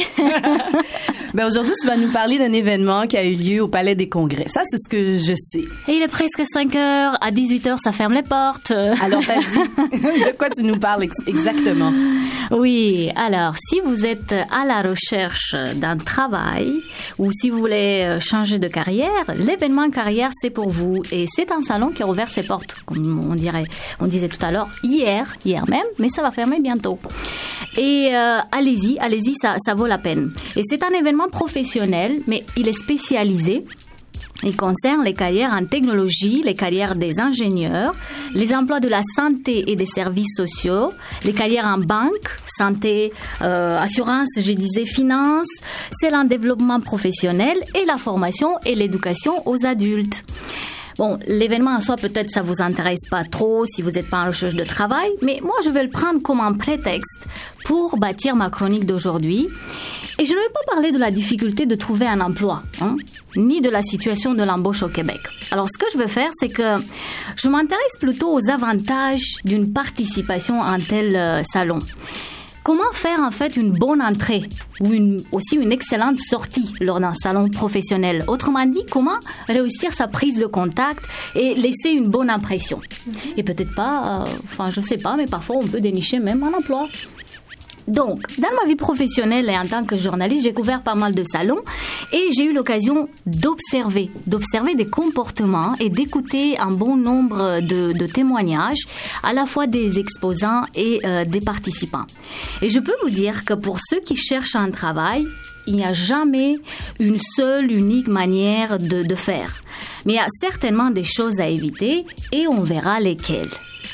ben aujourd'hui, tu vas nous parler d'un événement qui a eu lieu au Palais des Congrès. Ça, c'est ce que je sais. Et il est presque cinq heures, à dix-huit heures, ça ferme les portes. Alors, vas-y, de quoi tu nous parles ex- exactement? Oui, alors, si vous êtes à la recherche d'un travail ou si vous voulez changer de carrière, l'événement carrière, c'est pour vous. Et c'est un salon qui a ouvert ses portes, comme on dirait, on disait tout à l'heure, hier, hier même, mais ça va fermer bientôt. Et euh, allez-y, allez-y, ça, ça vaut la peine. Et c'est un événement professionnel, mais il est spécialisé. Il concerne les carrières en technologie, les carrières des ingénieurs, les emplois de la santé et des services sociaux, les carrières en banque, santé, euh, assurance, je disais finance, c'est un développement professionnel et la formation et l'éducation aux adultes. Bon, l'événement en soi, peut-être ça vous intéresse pas trop si vous n'êtes pas en recherche de travail, mais moi, je vais le prendre comme un prétexte pour bâtir ma chronique d'aujourd'hui. Et je ne vais pas parler de la difficulté de trouver un emploi, hein, ni de la situation de l'embauche au Québec. Alors, ce que je veux faire, c'est que je m'intéresse plutôt aux avantages d'une participation à un tel euh, salon. Comment faire en fait une bonne entrée ou une, aussi une excellente sortie lors d'un salon professionnel? Autrement dit, comment réussir sa prise de contact et laisser une bonne impression? Et peut-être pas, euh, enfin je sais pas, mais parfois on peut dénicher même un emploi. Donc, dans ma vie professionnelle et en tant que journaliste, j'ai couvert pas mal de salons et j'ai eu l'occasion d'observer, d'observer des comportements et d'écouter un bon nombre de, de témoignages, à la fois des exposants et euh, des participants. Et je peux vous dire que pour ceux qui cherchent un travail, il n'y a jamais une seule unique manière de, de faire. Mais il y a certainement des choses à éviter et on verra lesquelles.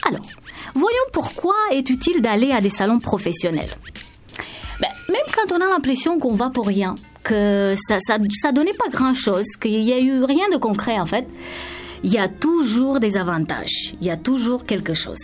Alors, voyons pourquoi est utile d'aller à des salons professionnels. Ben, même quand on a l'impression qu'on va pour rien, que ça, ça, ça donnait pas grand-chose, qu'il y a eu rien de concret en fait, il y a toujours des avantages, il y a toujours quelque chose.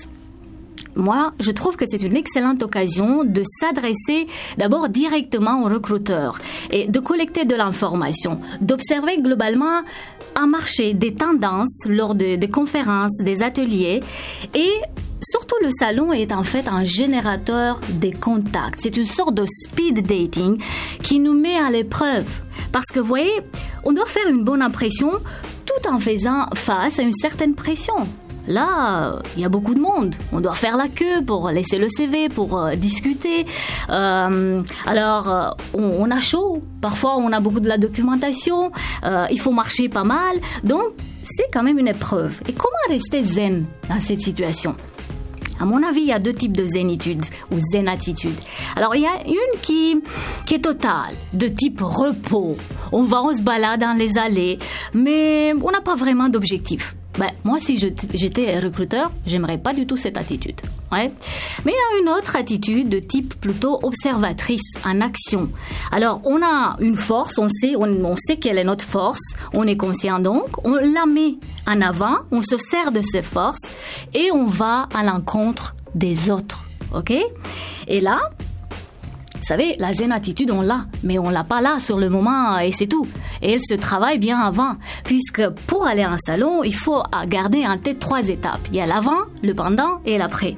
Moi, je trouve que c'est une excellente occasion de s'adresser d'abord directement aux recruteurs et de collecter de l'information, d'observer globalement un marché, des tendances lors de, des conférences, des ateliers et surtout le salon est en fait un générateur des contacts. C'est une sorte de speed dating qui nous met à l'épreuve parce que vous voyez, on doit faire une bonne impression tout en faisant face à une certaine pression. Là, il y a beaucoup de monde. On doit faire la queue pour laisser le C V, pour euh, discuter. Euh, alors, euh, on, on a chaud. Parfois, on a beaucoup de la documentation. Euh, il faut marcher pas mal. Donc, c'est quand même une épreuve. Et comment rester zen dans cette situation ? À mon avis, il y a deux types de zénitude ou zénatitude. Alors, il y a une qui, qui est totale, de type repos. On va, on se balade dans les allées, mais on n'a pas vraiment d'objectif. Ben, moi, si je, j'étais recruteur, j'aimerais pas du tout cette attitude. Ouais. Mais il y a une autre attitude de type plutôt observatrice, en action. Alors, on a une force, on sait, on, on sait quelle est notre force, on est conscient donc, on la met en avant, on se sert de ces forces et on va à l'encontre des autres. Ok ? Et là, vous savez, la zen attitude, on l'a, mais on l'a pas là sur le moment et c'est tout. Et elle se travaille bien avant, puisque pour aller en salon, il faut garder en tête trois étapes. Il y a l'avant, le pendant et l'après.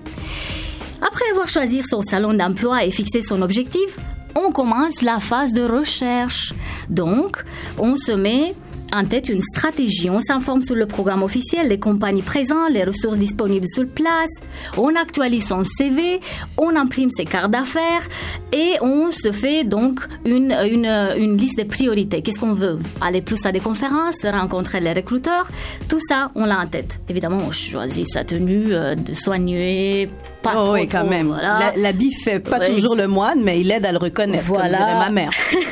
Après avoir choisi son salon d'emploi et fixé son objectif, on commence la phase de recherche. Donc, on se met en tête une stratégie. On s'informe sur le programme officiel, les compagnies présentes, les ressources disponibles sur place. On actualise son C V, on imprime ses cartes d'affaires et on se fait donc une, une, une liste de priorités. Qu'est-ce qu'on veut ? Aller plus à des conférences, rencontrer les recruteurs. Tout ça, on l'a en tête. Évidemment, on choisit sa tenue euh, de soigner. Pas oh trop, oui, quand trop, même. voilà. La, l'habit fait pas Oui, toujours c'est... le moine, mais il aide à le reconnaître, Voilà. comme dirait ma mère.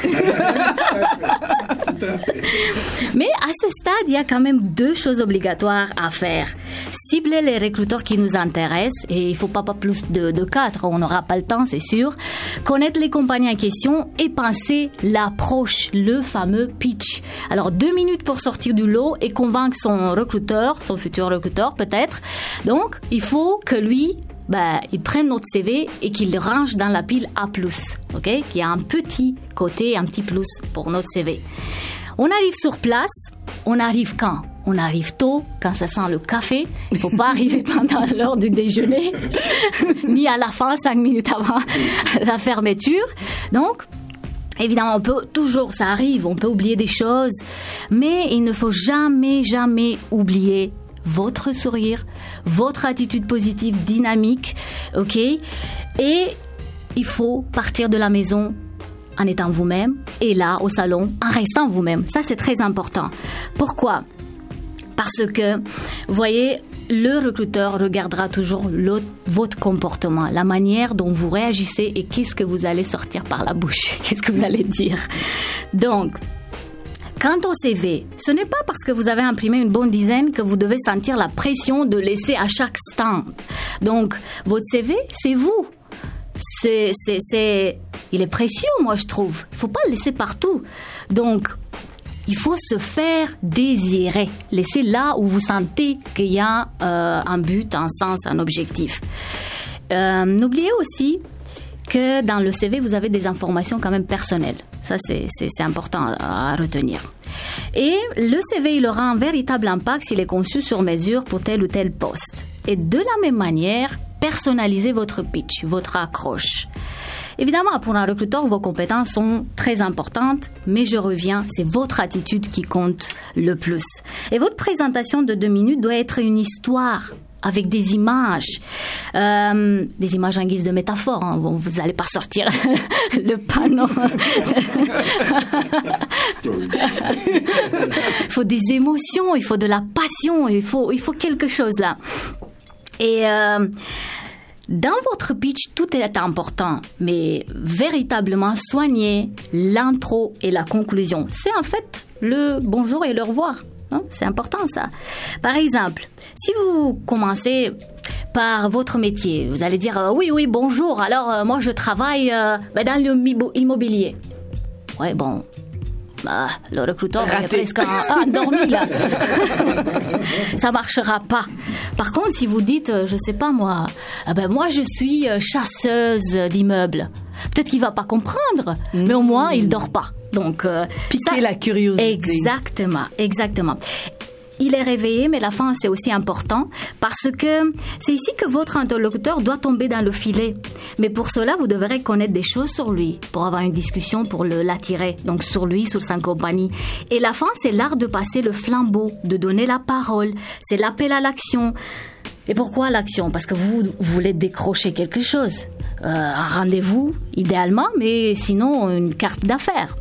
Mais à ce stade, il y a quand même deux choses obligatoires à faire. Cibler les recruteurs qui nous intéressent, et il ne faut pas, pas plus de, de quatre, on n'aura pas le temps, c'est sûr. Connaître les compagnies en question et penser l'approche, le fameux pitch. Alors, deux minutes pour sortir du lot et convaincre son recruteur, son futur recruteur peut-être. Donc, il faut que lui... Ben, il prenne notre C V et qu'il le range dans la pile A plus, ok? Qui a un petit côté, un petit plus pour notre C V. On arrive sur place, on arrive quand? On arrive tôt, quand ça sent le café. Il ne faut pas arriver pendant l'heure du déjeuner, ni à la fin, cinq minutes avant la fermeture. Donc, évidemment, on peut toujours, ça arrive, on peut oublier des choses, mais il ne faut jamais, jamais oublier votre sourire, votre attitude positive, dynamique, ok? Et il faut partir de la maison en étant vous-même et là, au salon, en restant vous-même. Ça, c'est très important. Pourquoi? Parce que, vous voyez, le recruteur regardera toujours votre comportement, la manière dont vous réagissez et qu'est-ce que vous allez sortir par la bouche, qu'est-ce que vous allez dire. Donc, quant au C V, ce n'est pas parce que vous avez imprimé une bonne dizaine que vous devez sentir la pression de laisser à chaque stand. Donc, votre C V, c'est vous. C'est, c'est, c'est... Il est précieux, moi, je trouve. Il ne faut pas le laisser partout. Donc, il faut se faire désirer. Laissez là où vous sentez qu'il y a euh, un but, un sens, un objectif. Euh, n'oubliez aussi que dans le C V, vous avez des informations quand même personnelles. Ça, c'est, c'est, c'est important à, à retenir. Et le C V, il aura un véritable impact s'il est conçu sur mesure pour tel ou tel poste. Et de la même manière, personnalisez votre pitch, votre accroche. Évidemment, pour un recruteur, vos compétences sont très importantes, mais je reviens, c'est votre attitude qui compte le plus. Et votre présentation de deux minutes doit être une histoire avec des images, euh, des images en guise de métaphore. Hein. Bon, vous n'allez pas sortir le panneau. Il faut des émotions, il faut de la passion, il faut, il faut quelque chose là. Et euh, dans votre pitch, tout est important, mais véritablement soignez l'intro et la conclusion. C'est en fait le bonjour et le revoir. Hein, c'est important ça. Par exemple, si vous commencez par votre métier. Vous allez dire, euh, oui, oui, bonjour, alors euh, moi je travaille euh, ben, dans l'immobilier. Ouais, bon... Bah, le recruteur est presque en- endormi là. Ça marchera pas. Par contre, si vous dites, euh, je sais pas moi, ah ben moi je suis euh, chasseuse d'immeubles, peut-être qu'il va pas comprendre, mmh. mais au moins il dort pas. Donc euh, piquer la curiosité. Exactement, exactement. Il est réveillé, mais la fin, c'est aussi important parce que c'est ici que votre interlocuteur doit tomber dans le filet. Mais pour cela, vous devrez connaître des choses sur lui pour avoir une discussion, pour le, l'attirer. Donc, sur lui, sur sa compagnie. Et la fin, c'est l'art de passer le flambeau, de donner la parole. C'est l'appel à l'action. Et pourquoi l'action? Parce que vous, vous voulez décrocher quelque chose. Euh, un rendez-vous, idéalement, mais sinon, une carte d'affaires.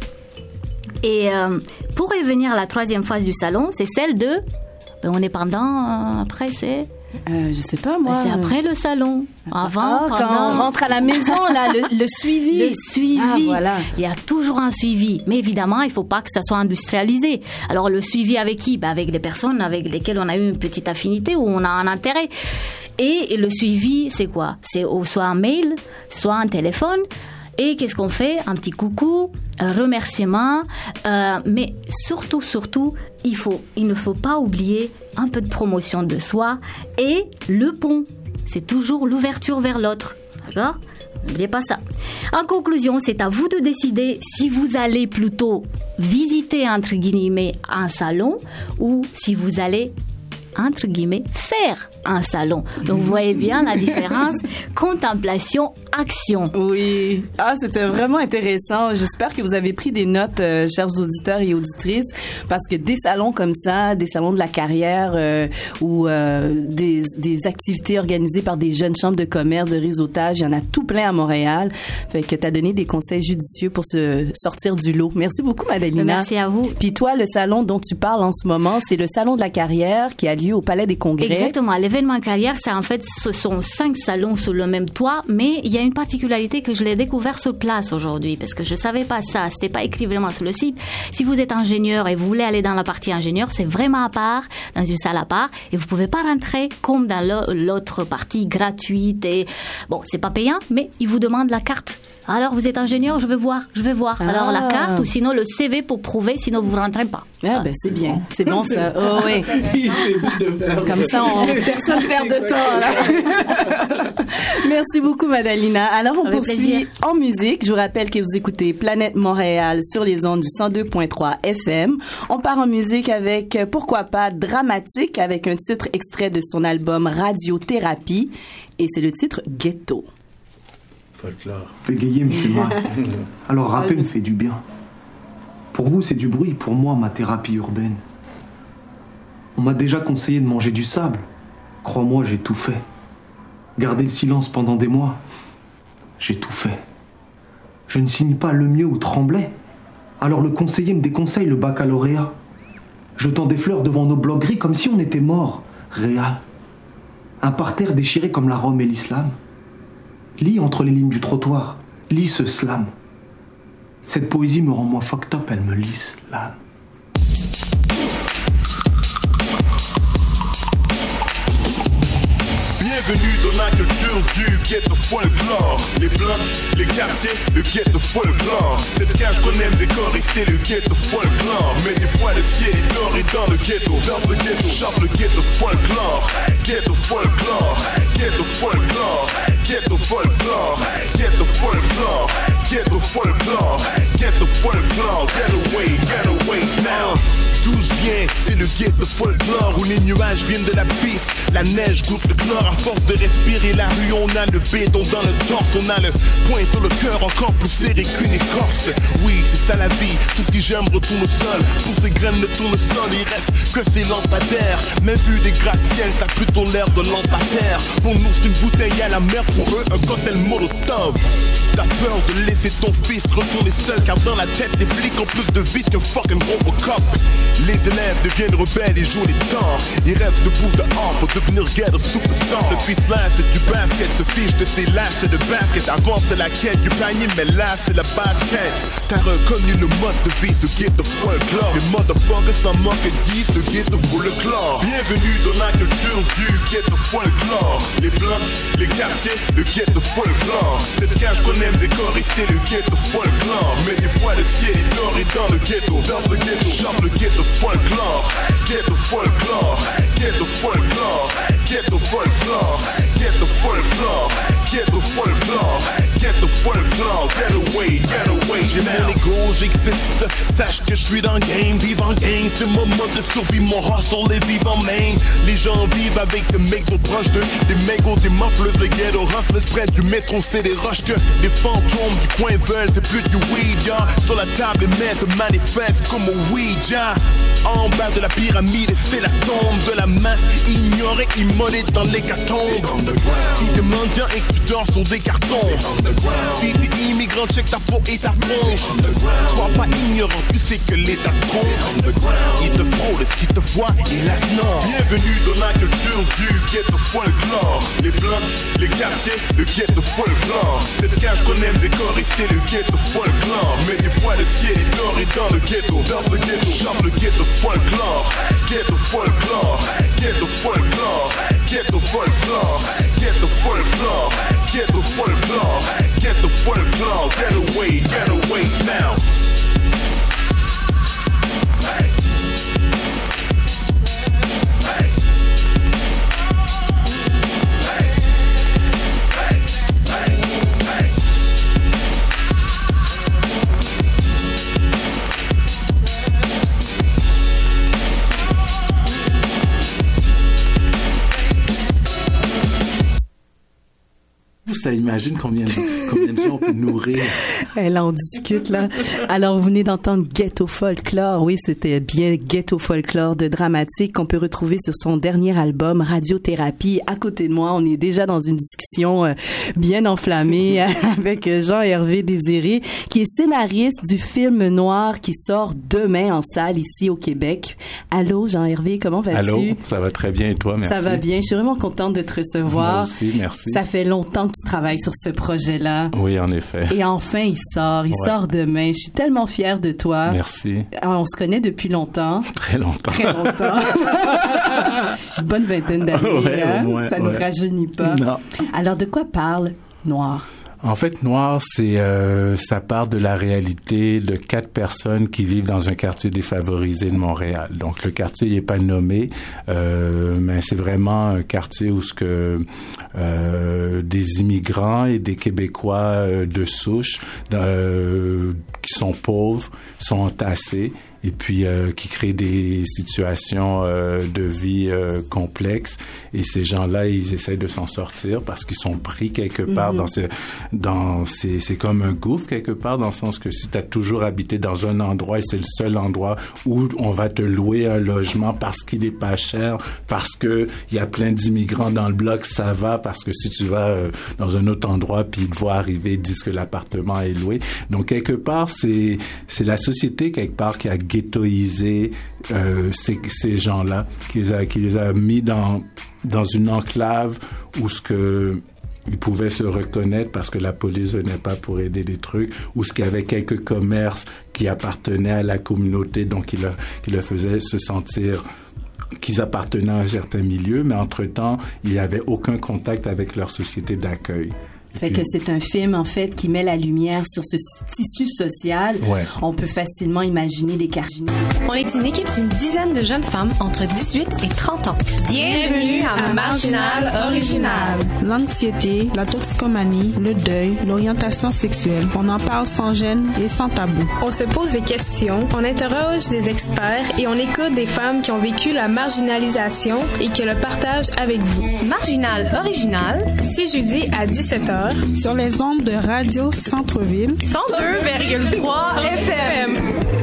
Et euh, pour revenir à la troisième phase du salon, c'est celle de... Ben on est pendant... Euh, après, c'est... Euh, je sais pas, moi. Ben, c'est après le salon. Avant, ah, pendant... quand on rentre à la maison, là, le, le suivi. Le suivi. Ah, voilà. Il y a toujours un suivi. Mais évidemment, il faut pas que ça soit industrialisé. Alors, le suivi avec qui? Ben, avec les personnes avec lesquelles on a eu une petite affinité ou on a un intérêt. Et le suivi, c'est quoi? C'est soit un mail, soit un téléphone. Et qu'est-ce qu'on fait? Un petit coucou, un remerciement, euh, mais surtout, surtout, il faut, il ne faut pas oublier un peu de promotion de soi et le pont. C'est toujours l'ouverture vers l'autre, d'accord? N'oubliez pas ça. En conclusion, c'est à vous de décider si vous allez plutôt visiter, entre guillemets, un salon ou si vous allez entre guillemets, faire un salon. Donc, vous voyez bien la différence, contemplation, action. Oui. Ah, c'était vraiment intéressant. J'espère que vous avez pris des notes, euh, chers auditeurs et auditrices, parce que des salons comme ça, des salons de la carrière euh, ou euh, des, des activités organisées par des jeunes chambres de commerce, de réseautage, il y en a tout plein à Montréal. Fait que tu as donné des conseils judicieux pour se sortir du lot. Merci beaucoup, Madalina. Merci à vous. Puis toi, le salon dont tu parles en ce moment, c'est le salon de la carrière qui a lieu au Palais des Congrès. Exactement. L'événement carrière, c'est en fait, ce sont cinq salons sous le même toit, mais il y a une particularité que je l'ai découvert sur place aujourd'hui, parce que je savais pas ça. C'était pas écrit vraiment sur le site. Si vous êtes ingénieur et vous voulez aller dans la partie ingénieur, c'est vraiment à part, dans une salle à part, et vous pouvez pas rentrer comme dans l'autre partie gratuite et, bon, c'est pas payant, mais ils vous demandent la carte. Alors, vous êtes ingénieur, je vais voir, je vais voir. Ah. Alors, la carte ou sinon le C V pour prouver, sinon vous ne rentrez pas. Ah, ben, c'est bien. C'est bon, ça. Oh, oui. Comme ça, on... personne perd de temps, là. Merci beaucoup, Madalina. Alors, on Avec poursuit plaisir. en musique. Je vous rappelle que vous écoutez Planète Montréal sur les ondes du cent deux point trois F M. On part en musique avec, pourquoi pas, Dramatique, avec un titre extrait de son album Radiothérapie. Et c'est le titre Ghetto. Folklore. Bégayer me fait mal. Alors rapper me fait du bien. Pour vous, c'est du bruit. Pour moi, ma thérapie urbaine. On m'a déjà conseillé de manger du sable. Crois-moi, j'ai tout fait. Garder le silence pendant des mois. J'ai tout fait. Je ne signe pas le mieux ou tremblais. Alors le conseiller me déconseille le baccalauréat. Jetant des fleurs devant nos blocs gris comme si on était morts. Réal. Un parterre déchiré comme la Rome et l'islam. Lis entre les lignes du trottoir, lis ce slam. Cette poésie me rend moins fucked up, elle me lisse l'âme. Bienvenue dans la culture du ghetto folklore. Les blocs, les quartiers, le ghetto folklore. Cette cage qu'on aime décorer, c'est le ghetto folklore. Mais des fois le ciel est doré dans le ghetto. Dans le ghetto, chante le ghetto folklore. Ghetto folklore, ghetto folklore, ghetto folklore, ghetto folklore, ghetto folklore, ghetto folklore. Get away, get away now. D'où je viens, c'est le ghetto folklore où les nuages viennent de la piste. La neige goûte le chlore à force de respirer la rue. On a le béton dans le torse, on a le poing sur le cœur encore plus serré qu'une écorce. Oui, c'est ça la vie, tout ce qui j'aime retourne au sol. Pour ces graines de tournesol, il reste que ces lampadaires. Mais vu des gratte-ciel, ça a plutôt l'air de lampadaire. Pour nous c'est une bouteille à la mer, pour eux un cocktail molotov. T'as peur de laisser ton fils retourner seul, car dans la tête des flics ont plus de vis qu'un fucking Robocop. Les élèves deviennent rebelles et jouent les temps. Ils rêvent de bout dehors pour devenir ghetto superstar. Le fils là c'est du basket, se fiche de ses lasses de basket. Avant c'est la quête du panier, mais là c'est la basket. T'as reconnu le mode de vie, ce ghetto folklore. Les motherfuckers sans manque disent le ghetto folklore. Bienvenue dans la culture du ghetto folklore. Les blancs, les quartiers, le ghetto folklore. Cette cage qu'on aime décorer, c'est le ghetto folklore. Mais des fois le ciel est doré dans le ghetto. Dans le ghetto, chante le ghetto folklore. Ghetto folklore, ghetto folklore, ghetto folklore, ghetto folklore, ghetto folklore, ghetto folklore. Get away, get away. J'ai mon ego, j'existe. Sache que je suis dans le game, vive en gang. C'est mon mode de survie, mon hustle et vive en main. Les gens vivent avec des mecs trop proches d'eux. Des mégots, des mufflers, le ghetto rance le spread du métro, c'est des roches que les fantômes du coin veulent. C'est plus du weed, ya. Sur la table, les maîtres manifestent comme au Ouija. En bas de la pyramide, c'est la tombe de la masse ignorée, immolée dans l'hécatombe. Qui demande bien et qui dort sur des cartons. Si t'es immigrant, check ta peau et ta tronche. Sois pas ignorant, tu sais que l'État trompe. Il te frôle, ce qui te voit, il a non. Bienvenue dans la culture du ghetto folklore. Les blancs, les quartiers, le ghetto folklore. Cette cage qu'on aime décorer, c'est le ghetto folklore. Mais des fois le ciel est doré dans le ghetto. Dans le ghetto, chante le ghetto folklore. Ghetto folklore, ghetto folklore, ghetto folklore, ghetto folklore, ghetto folklore, ghetto folklore. Get away, get away now. Ça imagine combien de, combien de gens on peut nourrir. Et là, on discute, là. Alors, vous venez d'entendre Ghetto Folklore. Oui, c'était bien Ghetto Folklore de Dramatique qu'on peut retrouver sur son dernier album, Radiothérapie. À côté de moi, on est déjà dans une discussion euh, bien enflammée avec Jean-Hervé Désiré, qui est scénariste du film noir qui sort demain en salle ici au Québec. Allô, Jean-Hervé, comment vas-tu? Allô, ça va très bien et toi, merci. Ça va bien, je suis vraiment contente de te recevoir. Moi aussi, merci. Ça fait longtemps que tu travailles sur ce projet-là. Oui, en effet. Et enfin, il sort. Il ouais. sort demain. Je suis tellement fière de toi. Merci. Alors, on se connaît depuis longtemps. Très longtemps. Très longtemps. Une bonne vingtaine d'années. Ouais, hein? moins, ça ne ouais. nous rajeunit pas. Non. Alors, de quoi parle Noir? En fait, Noir, c'est euh, ça part de la réalité de quatre personnes qui vivent dans un quartier défavorisé de Montréal. Donc, le quartier n'est pas nommé, euh, mais c'est vraiment un quartier où ce que euh, des immigrants et des Québécois euh, de souche euh, qui sont pauvres sont entassés. Et puis euh, qui créent des situations euh, de vie euh, complexes. Et ces gens-là, ils essaient de s'en sortir parce qu'ils sont pris quelque part mm-hmm. dans ces, dans ces, c'est comme un gouffre quelque part, dans le sens que si tu as toujours habité dans un endroit et c'est le seul endroit où on va te louer un logement parce qu'il est pas cher, parce que il y a plein d'immigrants dans le bloc, ça va, parce que si tu vas euh, dans un autre endroit puis ils te voient arriver, ils disent que l'appartement est loué. Donc quelque part, c'est c'est la société quelque part qui a ghettoiser euh, ces, ces gens-là, qui les a, qui les a mis dans, dans une enclave où ce que ils pouvaient se reconnaître parce que la police venait pas pour aider des trucs, ou ce qu'il y avait quelques commerces qui appartenaient à la communauté, donc qui le, qui le faisaient se sentir qu'ils appartenaient à un certain milieu, mais entre-temps, il n'y avait aucun contact avec leur société d'accueil. Fait que c'est un film, en fait, qui met la lumière sur ce tissu social. Ouais. On peut facilement imaginer des quartiers. On est une équipe d'une dizaine de jeunes femmes entre dix-huit et trente ans. Bienvenue à Marginal Original. L'anxiété, la toxicomanie, le deuil, l'orientation sexuelle. On en parle sans gêne et sans tabou. On se pose des questions, on interroge des experts et on écoute des femmes qui ont vécu la marginalisation et qui le partagent avec vous. Marginal Original, c'est jeudi à dix-sept heures. Sur les ondes de Radio Centre-Ville. cent deux virgule trois F M.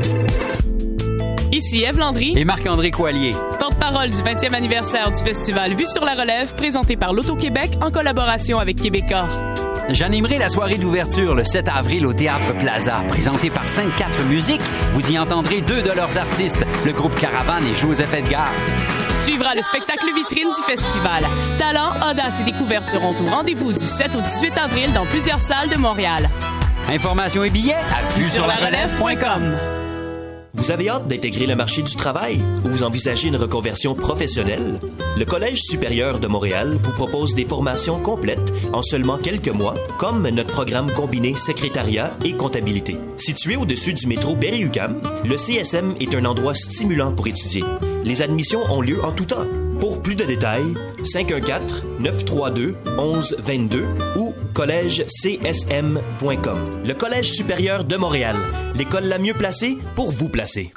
Ici Ève Landry et Marc-André Coallier, porte-parole du vingtième anniversaire du festival Vue sur la Relève, présenté par l'Auto-Québec en collaboration avec Québecor. J'animerai la soirée d'ouverture le sept avril au Théâtre Plaza, présentée par Sainte-Quatre Musique. Vous y entendrez deux de leurs artistes, le groupe Caravane et Joseph Edgar. Suivra le spectacle vitrine du festival. Talent, audace et découverte seront au rendez-vous du sept au dix-huit avril dans plusieurs salles de Montréal. Informations et billets à vue sur la relève point com. Vous avez hâte d'intégrer le marché du travail ou vous envisagez une reconversion professionnelle? Le Collège supérieur de Montréal vous propose des formations complètes en seulement quelques mois, comme notre programme combiné secrétariat et comptabilité. Situé au-dessus du métro Berry-UQAM, le C S M est un endroit stimulant pour étudier. Les admissions ont lieu en tout temps. Pour plus de détails, cinq un quatre, neuf trois deux, onze vingt-deux ou collège c s m point com. Le Collège supérieur de Montréal, l'école la mieux placée pour vous placer.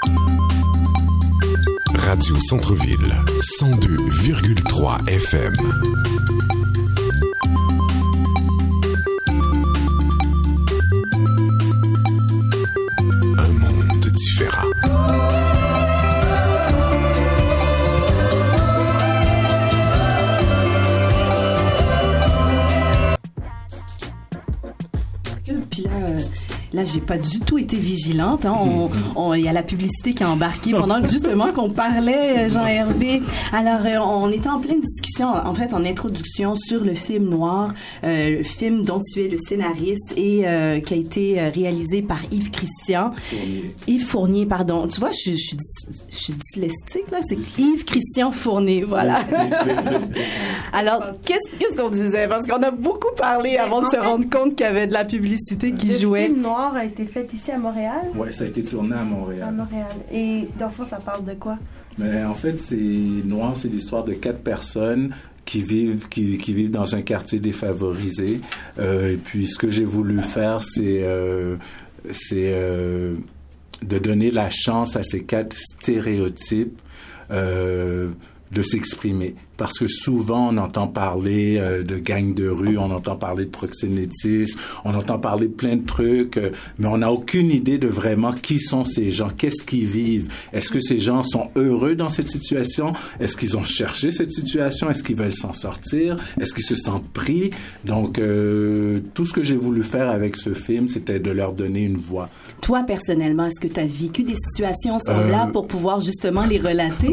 Radio Centre-Ville, cent deux virgule trois F M. Un monde différent. Puis là, euh, là, j'ai pas du tout été vigilante. Hein. On, on, il y a la publicité qui a embarqué pendant que, justement qu'on parlait, Jean-Hervé. Alors, euh, on était en pleine discussion, en fait, en introduction sur le film noir, euh, le film dont tu es le scénariste et euh, qui a été réalisé par Yves Christian. Fournier. Yves Fournier, pardon. Tu vois, je, je, je, je suis dyslexique, là. C'est Yves Christian Fournier, voilà. Alors, qu'est-ce, qu'est-ce qu'on disait? Parce qu'on a beaucoup parlé avant de se rendre compte qu'il y avait de la publicité qui le jouait. Le film noir a été fait ici à Montréal? Oui, ça a été tourné à Montréal. À Montréal. Et dans le fond, ça parle de quoi? Mais en fait, c'est noir, c'est l'histoire de quatre personnes qui vivent qui, qui vivent dans un quartier défavorisé. Euh, et puis, ce que j'ai voulu faire, c'est euh, c'est euh, de donner la chance à ces quatre stéréotypes euh, de s'exprimer. Parce que souvent, on entend parler euh, de gangs de rue, on entend parler de proxénétisme, on entend parler de plein de trucs, euh, mais on n'a aucune idée de vraiment qui sont ces gens, qu'est-ce qu'ils vivent. Est-ce que ces gens sont heureux dans cette situation? Est-ce qu'ils ont cherché cette situation? Est-ce qu'ils veulent s'en sortir? Est-ce qu'ils se sentent pris? Donc, euh, tout ce que j'ai voulu faire avec ce film, c'était de leur donner une voix. Toi, personnellement, est-ce que tu as vécu des situations semblables euh... pour pouvoir justement les relater?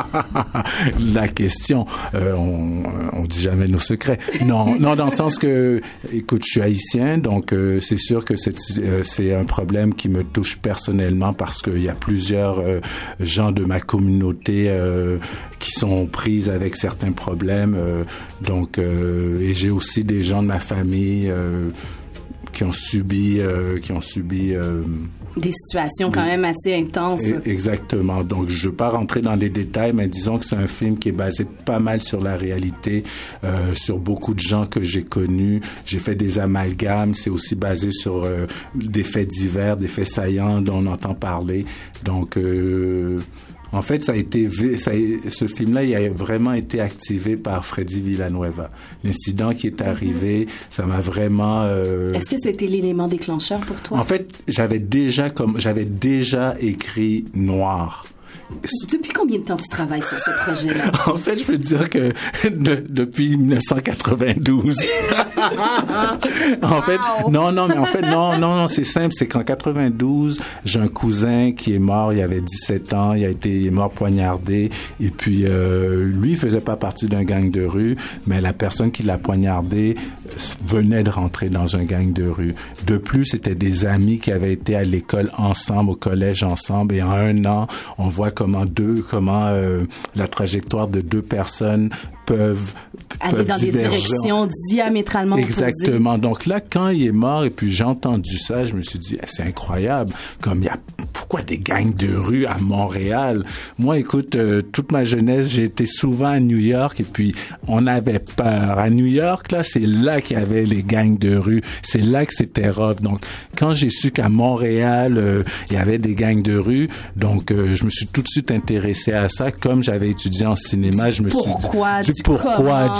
La question... Euh, on, on dit jamais nos secrets. Non, non, dans le sens que, écoute, je suis haïtien, donc euh, c'est sûr que c'est, euh, c'est un problème qui me touche personnellement parce qu'il y a plusieurs euh, gens de ma communauté euh, qui sont prises avec certains problèmes. Euh, donc, euh, et j'ai aussi des gens de ma famille euh, qui ont subi, euh, qui ont subi. Euh, Des situations quand même assez intenses. Exactement. Donc, je ne veux pas rentrer dans les détails, mais disons que c'est un film qui est basé pas mal sur la réalité, euh, sur beaucoup de gens que j'ai connus. J'ai fait des amalgames. C'est aussi basé sur euh, des faits divers, des faits saillants dont on entend parler. Donc... Euh, En fait, ça a été, ça a, ce film-là, il a vraiment été activé par Freddy Villanueva. L'incident qui est arrivé, mm-hmm. ça m'a vraiment. Euh... Est-ce que c'était l'élément déclencheur pour toi? En fait, j'avais déjà comme, j'avais déjà écrit Noir. Depuis combien de temps tu travailles sur ce projet-là? En fait, je peux te dire que de, depuis dix-neuf cent quatre-vingt-douze. En fait, non, non, mais en fait, non, non, non, c'est simple. C'est qu'en quatre-vingt-douze, j'ai un cousin qui est mort. Il avait dix-sept ans. Il a été il est mort poignardé. Et puis, euh, lui, il faisait pas partie d'un gang de rue, mais la personne qui l'a poignardé venait de rentrer dans un gang de rue. De plus, c'était des amis qui avaient été à l'école ensemble, au collège ensemble. Et en un an, on voit comment deux, comment euh, la trajectoire de deux personnes peuvent aller peuvent dans diverger. Des directions diamétralement opposées. Exactement. Donc là, quand il est mort et puis j'ai entendu ça, je me suis dit, c'est incroyable. Comme il y a pourquoi des gangs de rue à Montréal? Moi, écoute, euh, toute ma jeunesse, j'ai été souvent à New York et puis on avait peur. À New York, là, c'est là qu'il y avait les gangs de rue. C'est là que c'était rough. Donc, quand j'ai su qu'à Montréal, euh, il y avait des gangs de rue, donc euh, je me suis tout de suite intéressé à ça. Comme j'avais étudié en cinéma, je me pourquoi, suis dit... Du pourquoi, comment.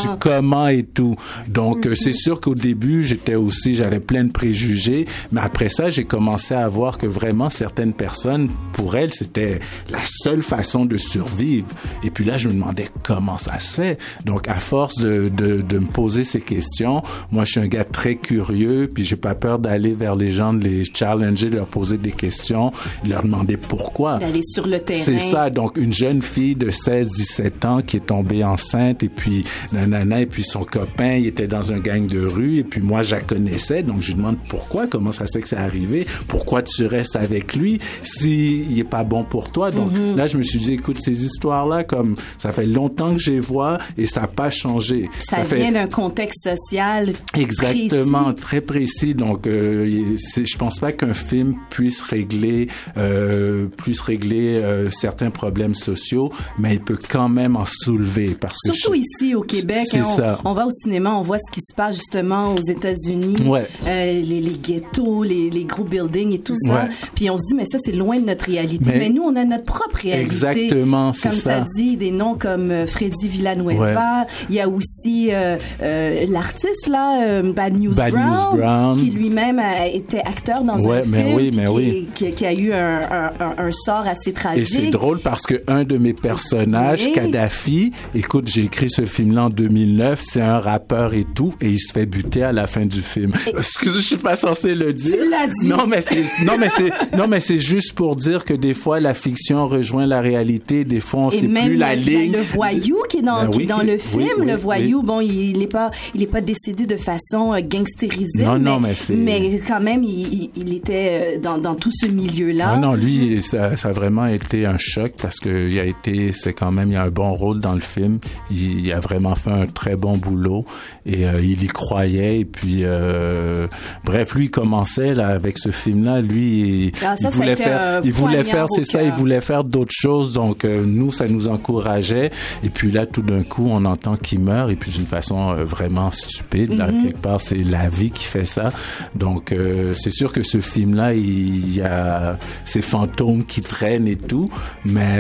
du comment et tout. Donc, mm-hmm. c'est sûr qu'au début, j'étais aussi, j'avais plein de préjugés, mais après ça, j'ai commencé à voir que vraiment, certaines personnes, pour elles, c'était la seule façon de survivre. Et puis là, je me demandais comment ça se fait. Donc, à force de, de, de me poser ces questions, moi, je suis un gars très curieux, puis j'ai pas peur d'aller vers les gens, de les challenger, de leur poser des questions, de leur demander pourquoi. D'aller sur le terrain. C'est ça. Donc, une jeune fille de seize dix-sept ans qui est tombée enceinte, et puis nanana, et puis son copain, il était dans un gang de rue, et puis moi, je la connaissais, donc je lui demande pourquoi, comment ça se fait que c'est arrivé, pourquoi tu restes avec lui s'il est pas bon pour toi. Donc mm-hmm. là, je me suis dit, écoute, ces histoires-là, comme ça fait longtemps que je les vois et ça n'a pas changé. Ça, ça vient fait... d'un contexte social exactement, précis. Très précis. Donc, euh, c'est, je pense pas qu'un film puisse régler, euh, puisse régler euh, certains problèmes sociaux, mais il peut quand même en soulever. Parce Surtout que je... ici au Québec, hein, on, on va au cinéma, on voit ce qui se passe justement aux États-Unis, ouais. euh, les, les ghettos, les, les gros buildings et tout ça. Ouais. Puis on se dit, mais ça, c'est loin de notre réalité. Mais, mais nous, on a notre propre réalité. Exactement, c'est comme ça. Comme tu as dit, des noms comme euh, Freddy Villanueva. Ouais. Il y a aussi euh, euh, l'artiste, là, euh, Bad News Bad Brown, News Brown, qui lui-même a été acteur dans ouais, un mais film oui, mais qui, oui. Qui, qui a eu un, un, un, un sort assez tragique. Et c'est drôle parce que un de mes personnages, oui. Kadhafi, écoute, j'ai écrit ce film-là en deux mille neuf, c'est un rappeur et tout, et il se fait buter à la fin du film. Et... Excusez, je suis pas censé le dire. Tu l'as dit. Non, mais c'est, non, mais c'est, non, mais c'est juste pour dire que des fois, la fiction rejoint la réalité, des fois, on et sait plus la le, ligne. Le voyou qui est dans, ben, qui est oui, dans le film, oui, oui, le voyou, oui. bon, il est pas, il est pas décédé de façon euh, gangstérisée. Non, mais, non, mais c'est... mais quand même, il, il, il était dans, dans tout ce milieu-là. Non, non, lui, ça, ça a vraiment été un choc parce que il a été, c'est quand même, il a un bon rôle dans le film. Il, il a vraiment fait un très bon boulot et euh, il y croyait. Et puis, euh, bref, lui, il commençait là avec ce film-là. Lui, il, ah, ça, il voulait faire, il voulait faire, c'est ça, il voulait faire d'autres choses. Donc, euh, nous, ça nous encourageait. Et puis là, tout d'un coup, on entend qu'il meurt et puis d'une façon euh, vraiment stupide. Mm-hmm. Là, quelque part, c'est la vie qui fait ça. Donc, euh, c'est sûr que ce film-là, il, il y a ces fantômes qui traînent et tout. Mais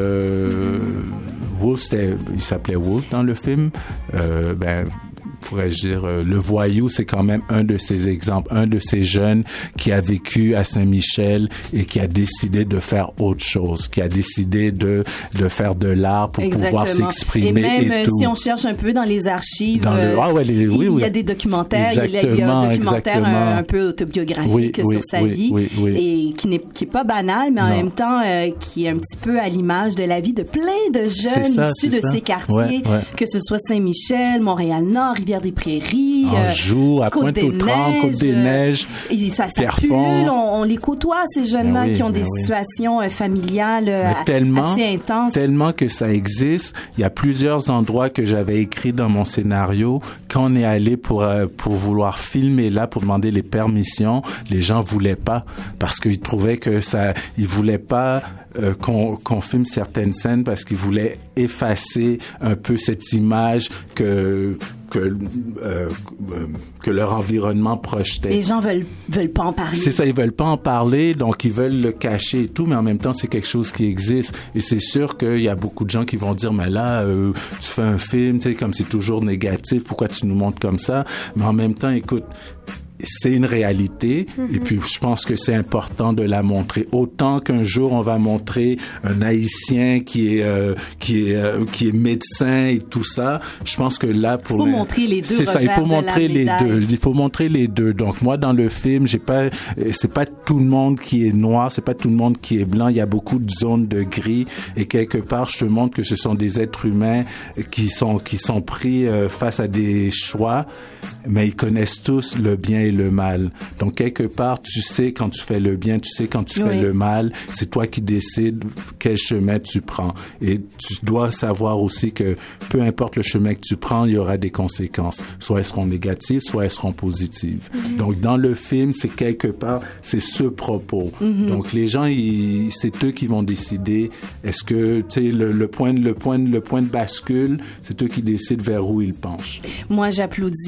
euh, Wolf, c'était, il s'appelait Wolf dans le film. Euh, ben pourrais-je dire, euh, le voyou, c'est quand même un de ces exemples, un de ces jeunes qui a vécu à Saint-Michel et qui a décidé de faire autre chose, qui a décidé de de faire de l'art pour Exactement. pouvoir s'exprimer et, même, et tout. Si on cherche un peu dans les archives, dans le, ah ouais, les, oui, il oui. y a des documentaires, il y a, il y a un documentaire un, un peu autobiographique oui, sur oui, sa oui, vie oui, oui. et qui n'est qui est pas banal, mais en non. même temps euh, qui est un petit peu à l'image de la vie de plein de jeunes ça, issus de ça. ces quartiers, ouais, ouais. que ce soit Saint-Michel, Montréal-Nord, Rivière-des-Prairies, Anjou, à Pointe-aux-Trembles, Côte-des-Neiges, et ça, ça pue, on, on les côtoie ces jeunes-là oui, qui ont des oui. situations euh, familiales euh, tellement, assez intenses. Tellement que ça existe. Il y a plusieurs endroits que j'avais écrits dans mon scénario. Quand on est allé pour euh, pour vouloir filmer là, pour demander les permissions, les gens voulaient pas parce qu'ils trouvaient que ça, ils voulaient pas euh, qu'on qu'on filme certaines scènes parce qu'ils voulaient effacer un peu cette image que que euh, que leur environnement projetait. Les gens veulent veulent pas en parler. C'est ça, ils veulent pas en parler, donc ils veulent le cacher et tout, mais en même temps c'est quelque chose qui existe. Et c'est sûr qu'il y a beaucoup de gens qui vont dire, mais là, euh, tu fais un film, tu sais, comme c'est toujours négatif, pourquoi tu nous montres comme ça? Mais en même temps, écoute, c'est une réalité mm-hmm. et puis je pense que c'est important de la montrer autant qu'un jour on va montrer un Haïtien qui est euh, qui est euh, qui est médecin et tout ça. Je pense que là pour il faut montrer les deux. C'est ça, il faut montrer les deux. Il faut montrer les deux. Donc moi dans le film, j'ai pas c'est pas tout le monde qui est noir, c'est pas tout le monde qui est blanc, il y a beaucoup de zones de gris et quelque part je te montre que ce sont des êtres humains qui sont qui sont pris euh, face à des choix, mais ils connaissent tous le bien et le mal. Donc, quelque part, tu sais quand tu fais le bien, tu sais quand tu oui. fais le mal. C'est toi qui décides quel chemin tu prends. Et tu dois savoir aussi que peu importe le chemin que tu prends, il y aura des conséquences. Soit elles seront négatives, soit elles seront positives. Mm-hmm. Donc, dans le film, c'est quelque part, c'est ce propos. Mm-hmm. Donc, les gens, ils, c'est eux qui vont décider. Est-ce que, tu sais, le, le point, le point, le point de bascule, c'est eux qui décident vers où ils penchent. Moi, j'applaudis le fait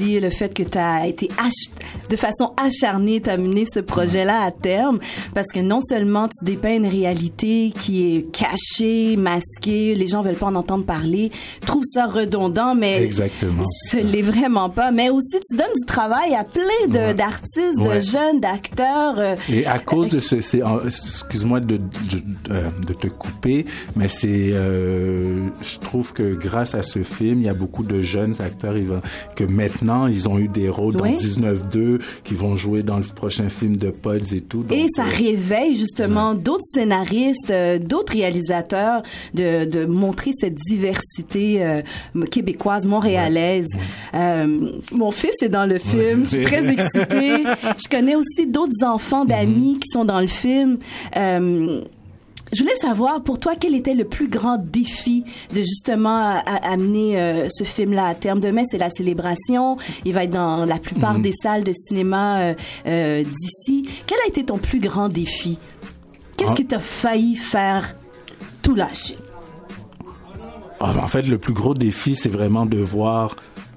fait que tu as été ach- de façon acharnée, tu as mené ce projet-là à terme, parce que non seulement tu dépeins une réalité qui est cachée, masquée, les gens veulent pas en entendre parler, trouvent ça redondant, mais Exactement. ce l'est vraiment pas. Mais aussi, tu donnes du travail à plein de, Ouais. d'artistes, Ouais. de jeunes, d'acteurs. euh, Et à cause de ce, c'est, euh, excuse-moi de, de, euh, de te couper, mais c'est, euh, je trouve que grâce à ce film, il y a beaucoup de jeunes acteurs ils vont, que maintenant ils ont eu des rôles Ouais. dans dix-neuf deux, qui vont jouer dans le prochain film de Pods et tout. Donc, Et ça euh, réveille justement d'autres scénaristes, euh, d'autres réalisateurs de, de montrer cette diversité euh, québécoise, montréalaise. Euh, mon fils est dans le film, je suis très excitée. Je connais aussi d'autres enfants d'amis qui sont dans le film. Euh, Je voulais savoir, pour toi, quel était le plus grand défi de justement à- à amener euh, ce film-là à terme? Demain, c'est la célébration. Il va être dans la plupart Mhm. des salles de cinéma euh, euh, d'ici. Quel a été ton plus grand défi? Qu'est-ce Ah. qui t'a failli faire tout lâcher? Ah, en fait, le plus gros défi, c'est vraiment de voir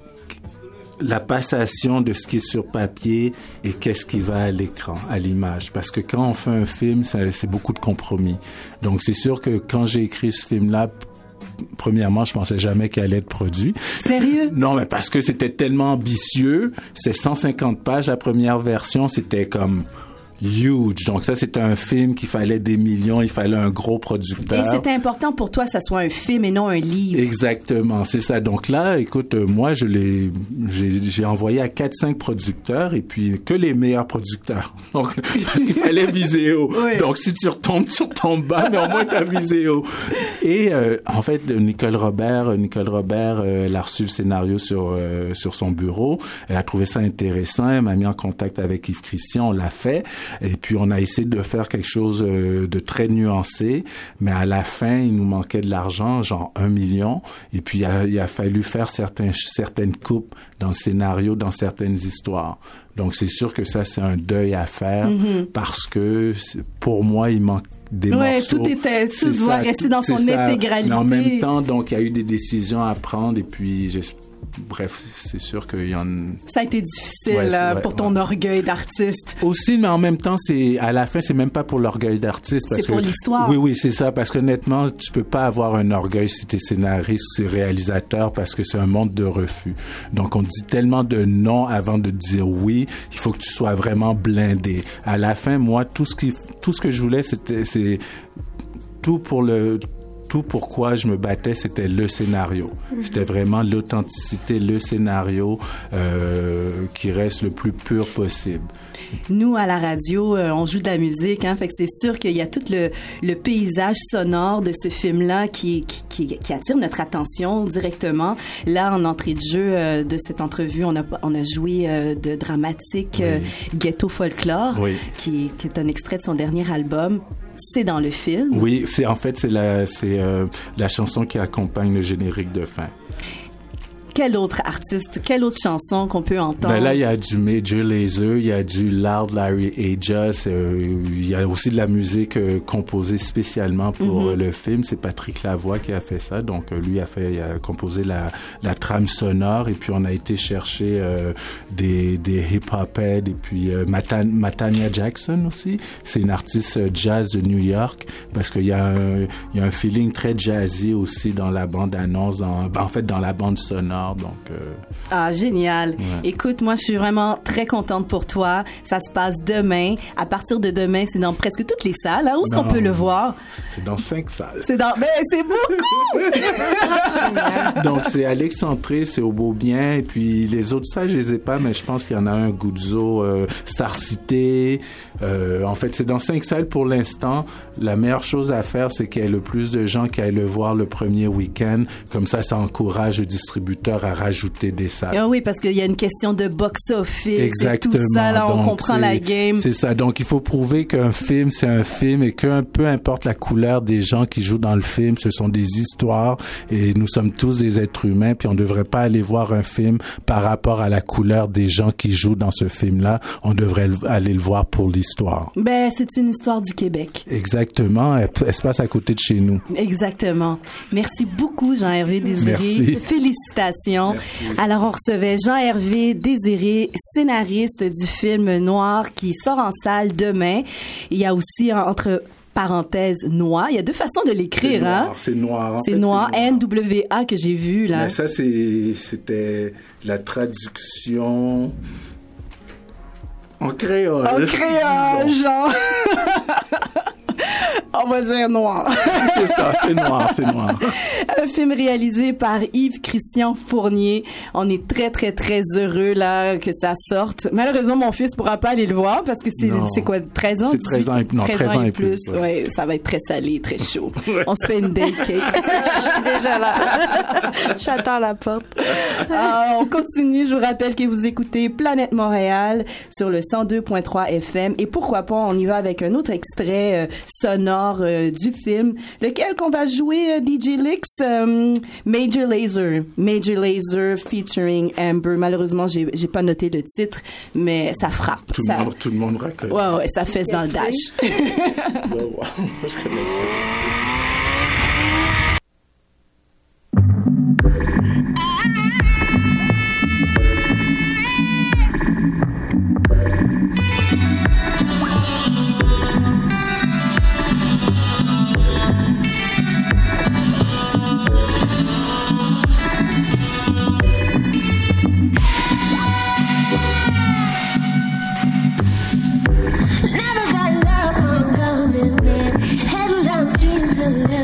la passation de ce qui est sur papier et qu'est-ce qui va à l'écran, à l'image. Parce que quand on fait un film, ça, c'est beaucoup de compromis. Donc, c'est sûr que quand j'ai écrit ce film-là, p- premièrement, je pensais jamais qu'il allait être produit. Sérieux? Non, mais parce que c'était tellement ambitieux. C'est cent cinquante pages, la première version. C'était comme huge. Donc ça, c'était un film qu'il fallait des millions. Il fallait un gros Et producteur. c'était important pour toi que ça soit un film et non un livre. Exactement, c'est ça. Donc là, écoute, euh, moi, je l'ai, j'ai, j'ai envoyé à quatre cinq producteurs et puis que les meilleurs producteurs. Donc, parce qu'il fallait viser haut. Oui. Donc, si tu retombes, tu retombes bas, mais au moins t'as visé haut. Et euh, en fait, Nicole Robert, Nicole Robert, euh, elle a reçu le scénario sur euh, sur son bureau. Elle a trouvé ça intéressant. Elle m'a mis en contact avec Yves Christian. On l'a fait. Et puis, on a essayé de faire quelque chose euh, de très nuancé. Mais à la fin, il nous manquait de l'argent, genre un million. Et puis, il a, il a fallu faire certains, certaines coupes dans le scénario, dans certaines histoires. Donc, c'est sûr que ça, c'est un deuil à faire Mhm. parce que c'est- pour moi, il manque des Ouais, morceaux. tout était- tout C'est doit ça, rester dans c'est son ça. intégralité. Mais en même temps, donc, il y a eu des décisions à prendre et puis, j'es- bref, c'est sûr qu'il y en Ça a été difficile Ouais, c'est euh, vrai, pour ton orgueil d'artiste. aussi, mais en même temps, c'est à la fin, c'est même pas pour l'orgueil d'artiste. parce C'est pour que- l'histoire. Oui, oui, c'est ça. Parce qu'honnêtement, tu peux pas avoir un orgueil si t'es scénariste, si t'es réalisateur, parce que c'est un monde de refus. Donc, on dit tellement de non avant de dire oui. Il faut que tu sois vraiment blindé. À la fin, moi, tout ce qui, tout ce que je voulais, c'était, c'est tout pour le tout pourquoi je me battais, c'était le scénario. C'était vraiment l'authenticité, le scénario euh, qui reste le plus pur possible. Nous, à la radio, euh, on joue de la musique, hein, fait que c'est sûr qu'il y a tout le, le paysage sonore de ce film-là qui, qui, qui, qui attire notre attention directement. Là, en entrée de jeu euh, de cette entrevue, on a, on a joué euh, de dramatique euh, Ghetto Folklore, Oui. qui, qui est un extrait de son dernier album. C'est dans le film. Oui, c'est en fait c'est la c'est euh, la chanson qui accompagne le générique de fin. Quel autre artiste, quelle autre chanson qu'on peut entendre? Ben là, il y a du Major Lazer, il y a du Loud Larry Aegis, euh, il y a aussi de la musique euh, composée spécialement pour Mhm. euh, le film. C'est Patrick Lavoie qui a fait ça. Donc, euh, lui a fait, il a composé la, la trame sonore et puis on a été chercher euh, des, des hip-hop-heads et puis euh, Matan- Matania Jackson aussi. C'est une artiste euh, jazz de New York parce qu'il y a un, il y a un feeling très jazzy aussi dans la bande-annonce, dans, ben, en fait, dans la bande sonore. Donc, euh, Ah, génial. Ouais. Écoute, moi, je suis vraiment très contente pour toi. Ça se passe demain. À partir de demain, c'est dans presque toutes les salles. Hein? Où est-ce qu'on Non. peut le voir? c'est dans cinq salles. C'est dans... Mais c'est beaucoup! Donc, c'est à l'Excentré, c'est au Beaubien. Et puis, les autres salles, je les ai pas, mais je pense qu'il y en a un, Guzzo, euh, Star Cité. Euh, en fait, c'est dans cinq salles pour l'instant. La meilleure chose à faire, c'est qu'il y ait le plus de gens qui aillent le voir le premier week-end. Comme ça, ça encourage le distributeur à rajouter des salles. Ah oui, parce qu'il y a une question de box-office Exactement. et tout ça. Là, on Donc, comprend c'est- la game. C'est ça. Donc, il faut prouver qu'un film, c'est un film et que peu importe la couleur des gens qui jouent dans le film, ce sont des histoires et nous sommes tous des êtres humains puis on ne devrait pas aller voir un film par rapport à la couleur des gens qui jouent dans ce film-là. On devrait le- aller le voir pour l'histoire. Ben, c'est une histoire du Québec. Exactement. Elle, elle se passe à côté de chez nous. Exactement. Merci beaucoup, Jean-Hervé Désiré. Merci. Félicitations. félicitations. Merci. Alors, on recevait Jean-Hervé Désiré, scénariste du film Noir qui sort en salle demain. Il y a aussi, entre parenthèses, Noir. Il y a deux façons de l'écrire, c'est noir, hein? C'est noir. En c'est fait, noir. c'est noir. N W A que j'ai vu, là. Mais ça, c'est, c'était la traduction en créole. En créole, genre. On va dire noir. C'est ça, c'est noir, c'est noir. Un film réalisé par Yves-Christian Fournier. On est très, très, très heureux, là, que ça sorte. Malheureusement, mon fils pourra pas aller le voir parce que c'est, c'est quoi, treize ans? C'est treize ans et, non, treize ans et plus. plus. Ouais. Ouais, ça va être très salé, très chaud. Ouais. On se fait une date cake. Je suis déjà là. J'attends à la porte. Ah, on continue. Je vous rappelle que vous écoutez Planète Montréal sur le cent deux point trois F M. Et pourquoi pas, on y va avec un autre extrait euh, sonore euh, du film, lequel qu'on va jouer, euh, D J Lix, euh, Major Lazer. Major Lazer featuring Amber. Malheureusement, j'ai, j'ai pas noté le titre, mais ça frappe. Tout, ça... le, monde, tout le monde reconnaît. Ouais, ouais, ça fesse dans le dash. Ben, wow. Je connais pas. Never got love from government men, heading downstream to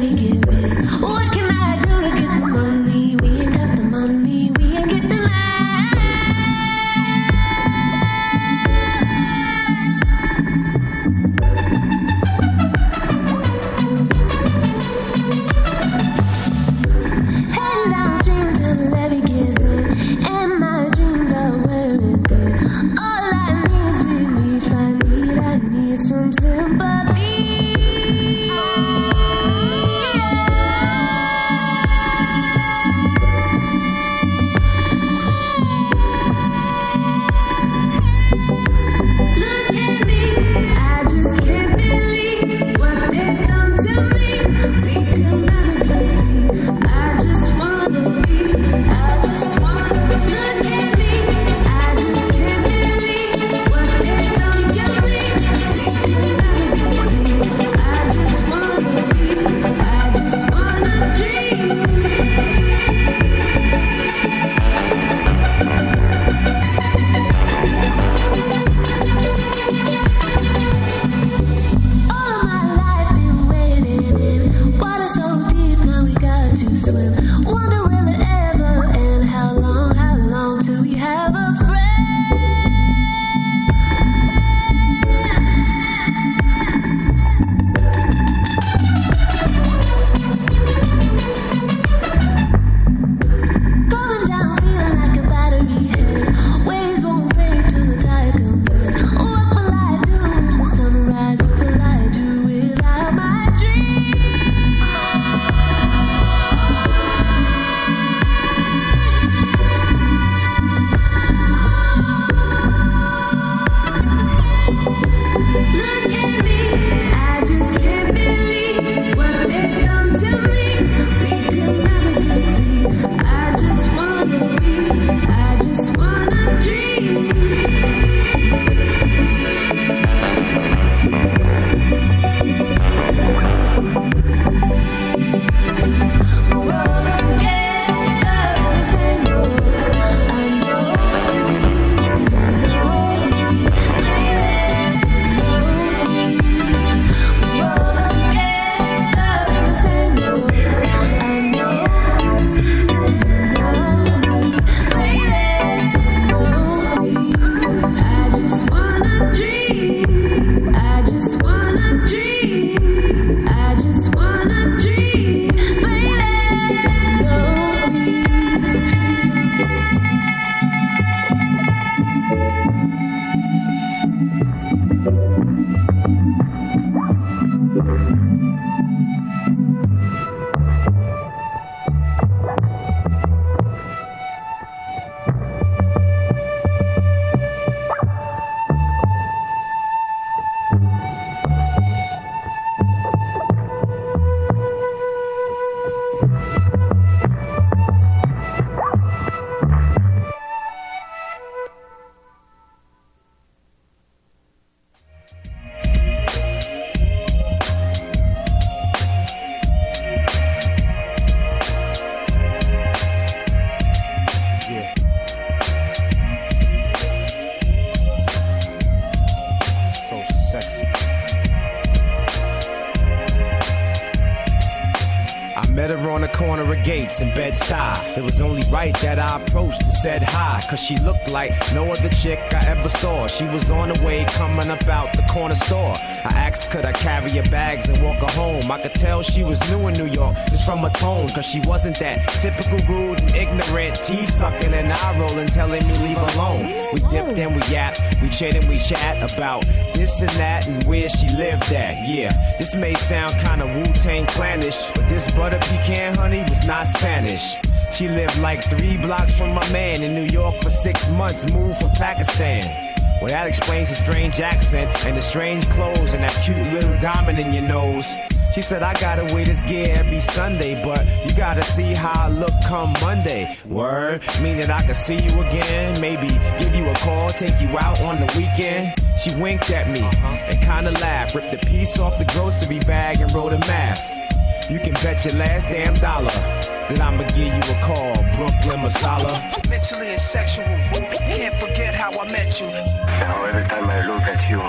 Gates in Bed-Stuy. It was only right that I approached and said hi, cause she looked like no other chick I ever saw. She was on the way coming up out the corner store. I asked could I carry her bags and walk her home. I could tell she was new in New York just from her tone, cause she wasn't that typical rude and ignorant, teeth sucking and eye rolling telling me leave alone. We dipped and we yapped, we chit and we chat about this and that and where she lived at. Yeah, this may sound kinda Wu-Tang Clanish, but this butter pecan honey was not Spanish. She lived like three blocks from my man in New York for six months, moved from Pakistan. Well, that explains the strange accent and the strange clothes and that cute little diamond in your nose. She said, I gotta wear this gear every Sunday, but you gotta see how I look come Monday. Word, meaning I could see you again, maybe give you a call, take you out on the weekend. She winked at me and kinda laughed, ripped a piece off the grocery bag and wrote a math. You can bet your last damn dollar that I'ma give you a call, Brooklyn Masala. Mentally and sexual, can't forget how I met you. Now every time I look at you,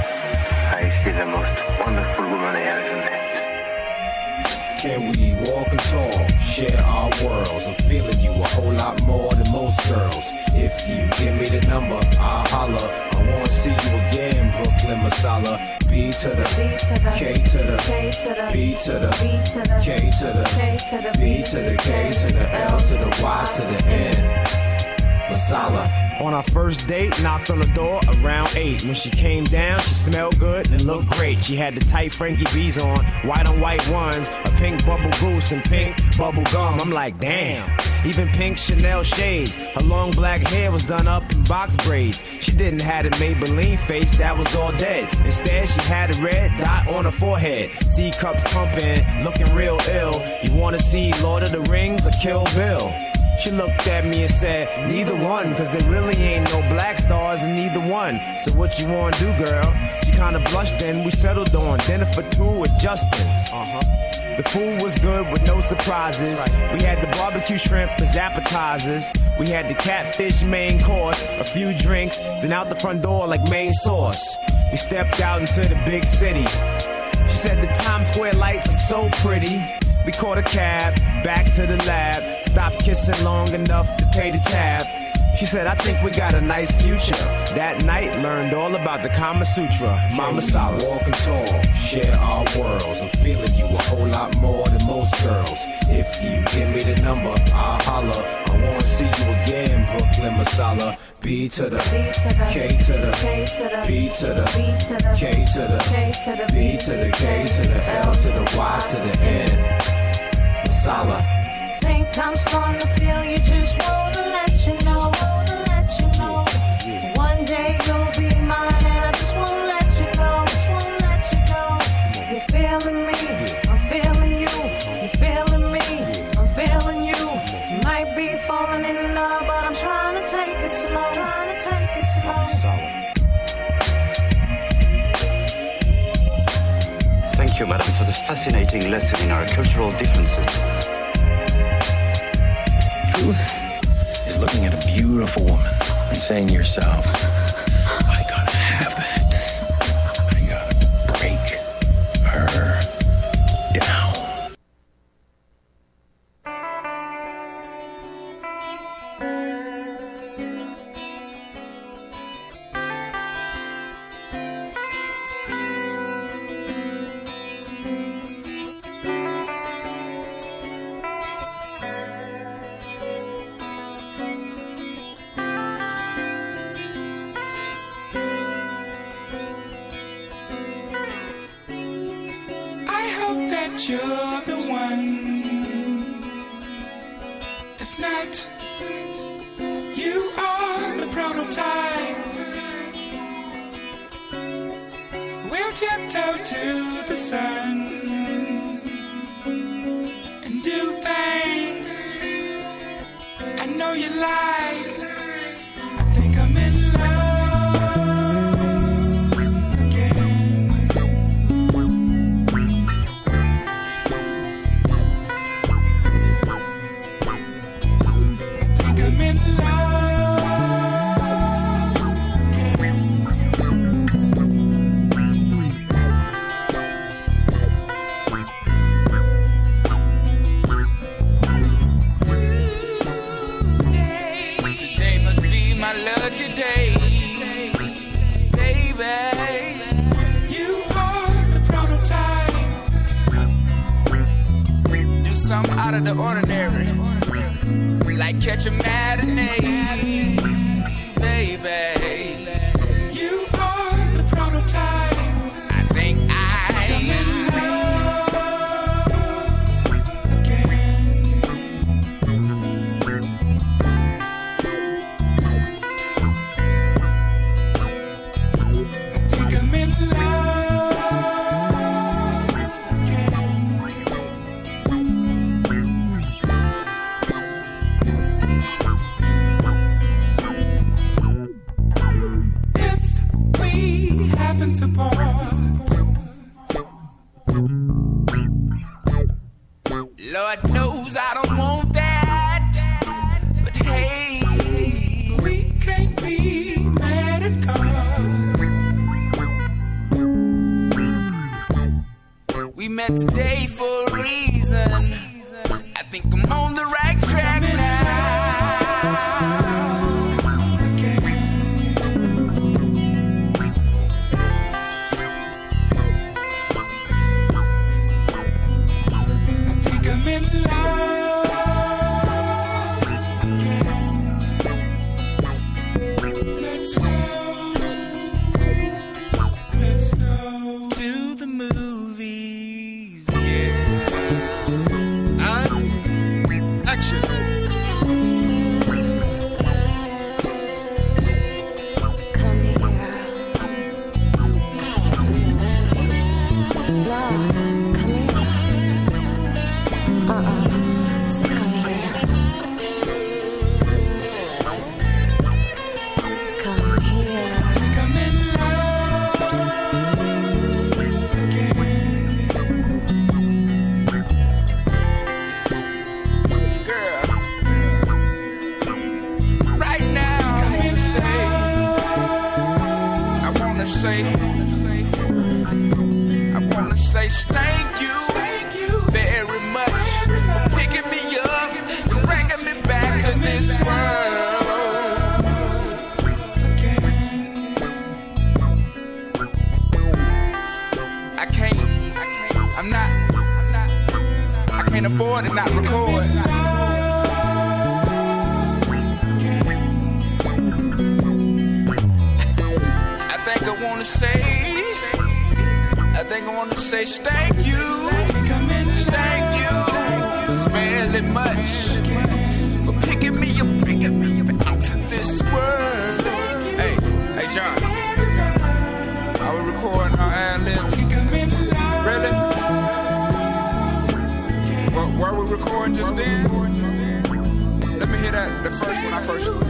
I see the most wonderful woman I ever met. Can we walk and talk, share our worlds? I'm feeling you a whole lot more than most girls. If you give me the number, I'll holler. I wanna see you again, Brooklyn Masala. B to the K to the B to the K to the B to the K to the L to the Y to the N. Masala. On our first date, knocked on the door around eight. When she came down, she smelled good and looked great. She had the tight Frankie B's on, white on white ones, a pink bubble goose and pink bubble gum. I'm like, damn. Even pink Chanel shades. Her long black hair was done up in box braids. She didn't have a Maybelline face, that was all dead. Instead, she had a red dot on her forehead. C cups pumping, looking real ill. You wanna see Lord of the Rings or Kill Bill? She looked at me and said, neither one, cause there really ain't no black stars in neither one. So what you wanna do, girl? She kinda blushed and we settled on dinner for two with Justin. Uh-huh. The food was good with no surprises. We had the barbecue shrimp as appetizers. We had the catfish main course, a few drinks, then out the front door like main sauce. We stepped out into the big city. She said the Times Square lights are so pretty. We caught a cab, back to the lab. Stopped kissing long enough to pay the tab. She said, I think we got a nice future. That night, learned all about the Kama Sutra. Mama Sala. Walk and talk, share our worlds. I'm feeling you a whole lot more than most girls. If you give me the number, I'll holler. I wanna see you again, Brooklyn Masala. B to the K to the B to the K to the B to the K to the L to the Y to the N. Masala. Think I'm starting to feel you, just wanna let you know. One day you'll be mine, and I just wanna let you go. Just wanna let you go. You're feeling me, I'm feeling you. You're feeling me, I'm feeling you. You might be falling in love, but I'm trying to take it slow. Trying to take it slow. Thank you, madam, for the fascinating lesson in our cultural differences. Truth is looking at a beautiful woman and saying to yourself, I gotta have it. I gotta break her down. You're the one. If not, you are the prototype. We'll tiptoe to the sun and do things I know you like. I think I'm in love. out of the ordinary, like catching matinee, baby. You are the prototype. I think I am in love again. I think I'm in love. To part. Lord knows I don't want that, but hey, we can't be mad at God. We met today for a reason. I think I'm on the right track now. Thank you, thank you very much for picking me up and bringing me back to this world again. I can't, I can't, I'm not, I'm not, I can't afford to not record. I think I wanna say. I think I want to say thank you, thank you, smelly much, for picking me up, picking me back to this world. Hey, hey John, are we recording our ad-libs? Really? Were, were we recording just then? Let me hear that, the first one I first heard.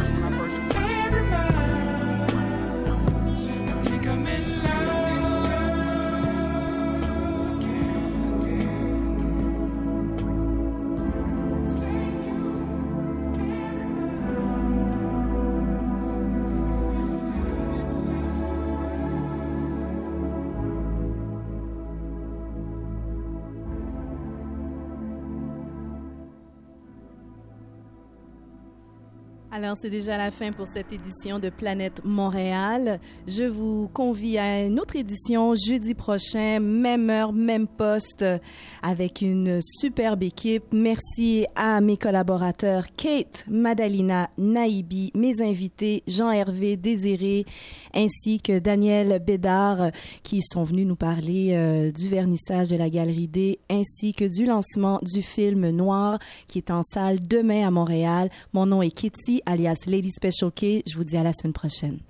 Alors, c'est déjà la fin pour cette édition de Planète Montréal. Je vous convie à une autre édition jeudi prochain, même heure, même poste, avec une superbe équipe. Merci à mes collaborateurs Kate, Madalina, Naïbi, mes invités Jean-Hervé, Désiré, ainsi que Daniel Bédard, qui sont venus nous parler euh, du vernissage de la Galerie D, ainsi que du lancement du film Noir, qui est en salle demain à Montréal. Mon nom est Kitty, alias Lady Special K. Je vous dis à la semaine prochaine.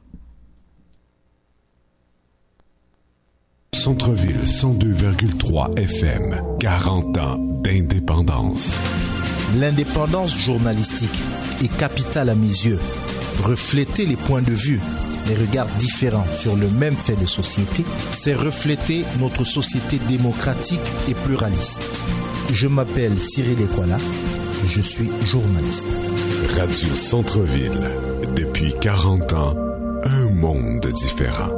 Centre-ville cent deux virgule trois F M, quarante ans d'indépendance. L'indépendance journalistique est capitale à mes yeux. Refléter les points de vue, les regards différents sur le même fait de société, c'est refléter notre société démocratique et pluraliste. Je m'appelle Cyril Ekwala, je suis journaliste. Radio Centre-ville, depuis quarante ans, un monde différent.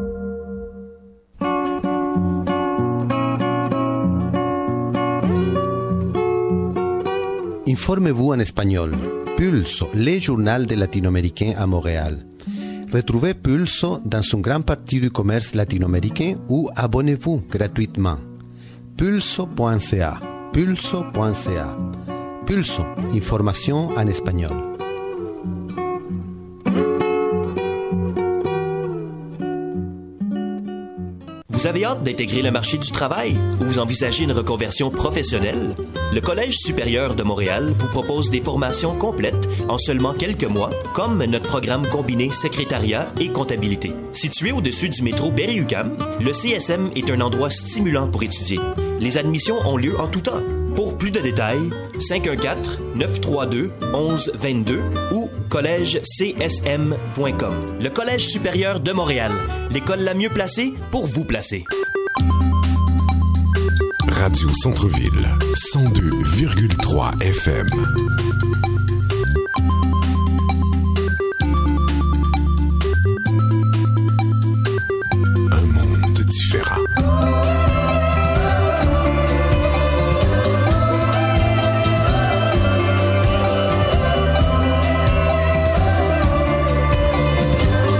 Informez-vous en espagnol. Pulso, le journal des latino-américains à Montréal. Retrouvez Pulso dans une grande partie du commerce latino-américain ou abonnez-vous gratuitement. pulso point c a. pulso point c a. Pulso, information en espagnol. Vous avez hâte d'intégrer le marché du travail ou vous envisagez une reconversion professionnelle? Le Collège supérieur de Montréal vous propose des formations complètes en seulement quelques mois, comme notre programme combiné secrétariat et comptabilité. Situé au-dessus du métro Berry-UQAM, le C S M est un endroit stimulant pour étudier. Les admissions ont lieu en tout temps. Pour plus de détails, cinq un quatre, neuf trois deux, onze vingt-deux ou collège c s m point com. Le Collège supérieur de Montréal, l'école la mieux placée pour vous placer. Radio Centre-Ville, cent deux virgule trois F M.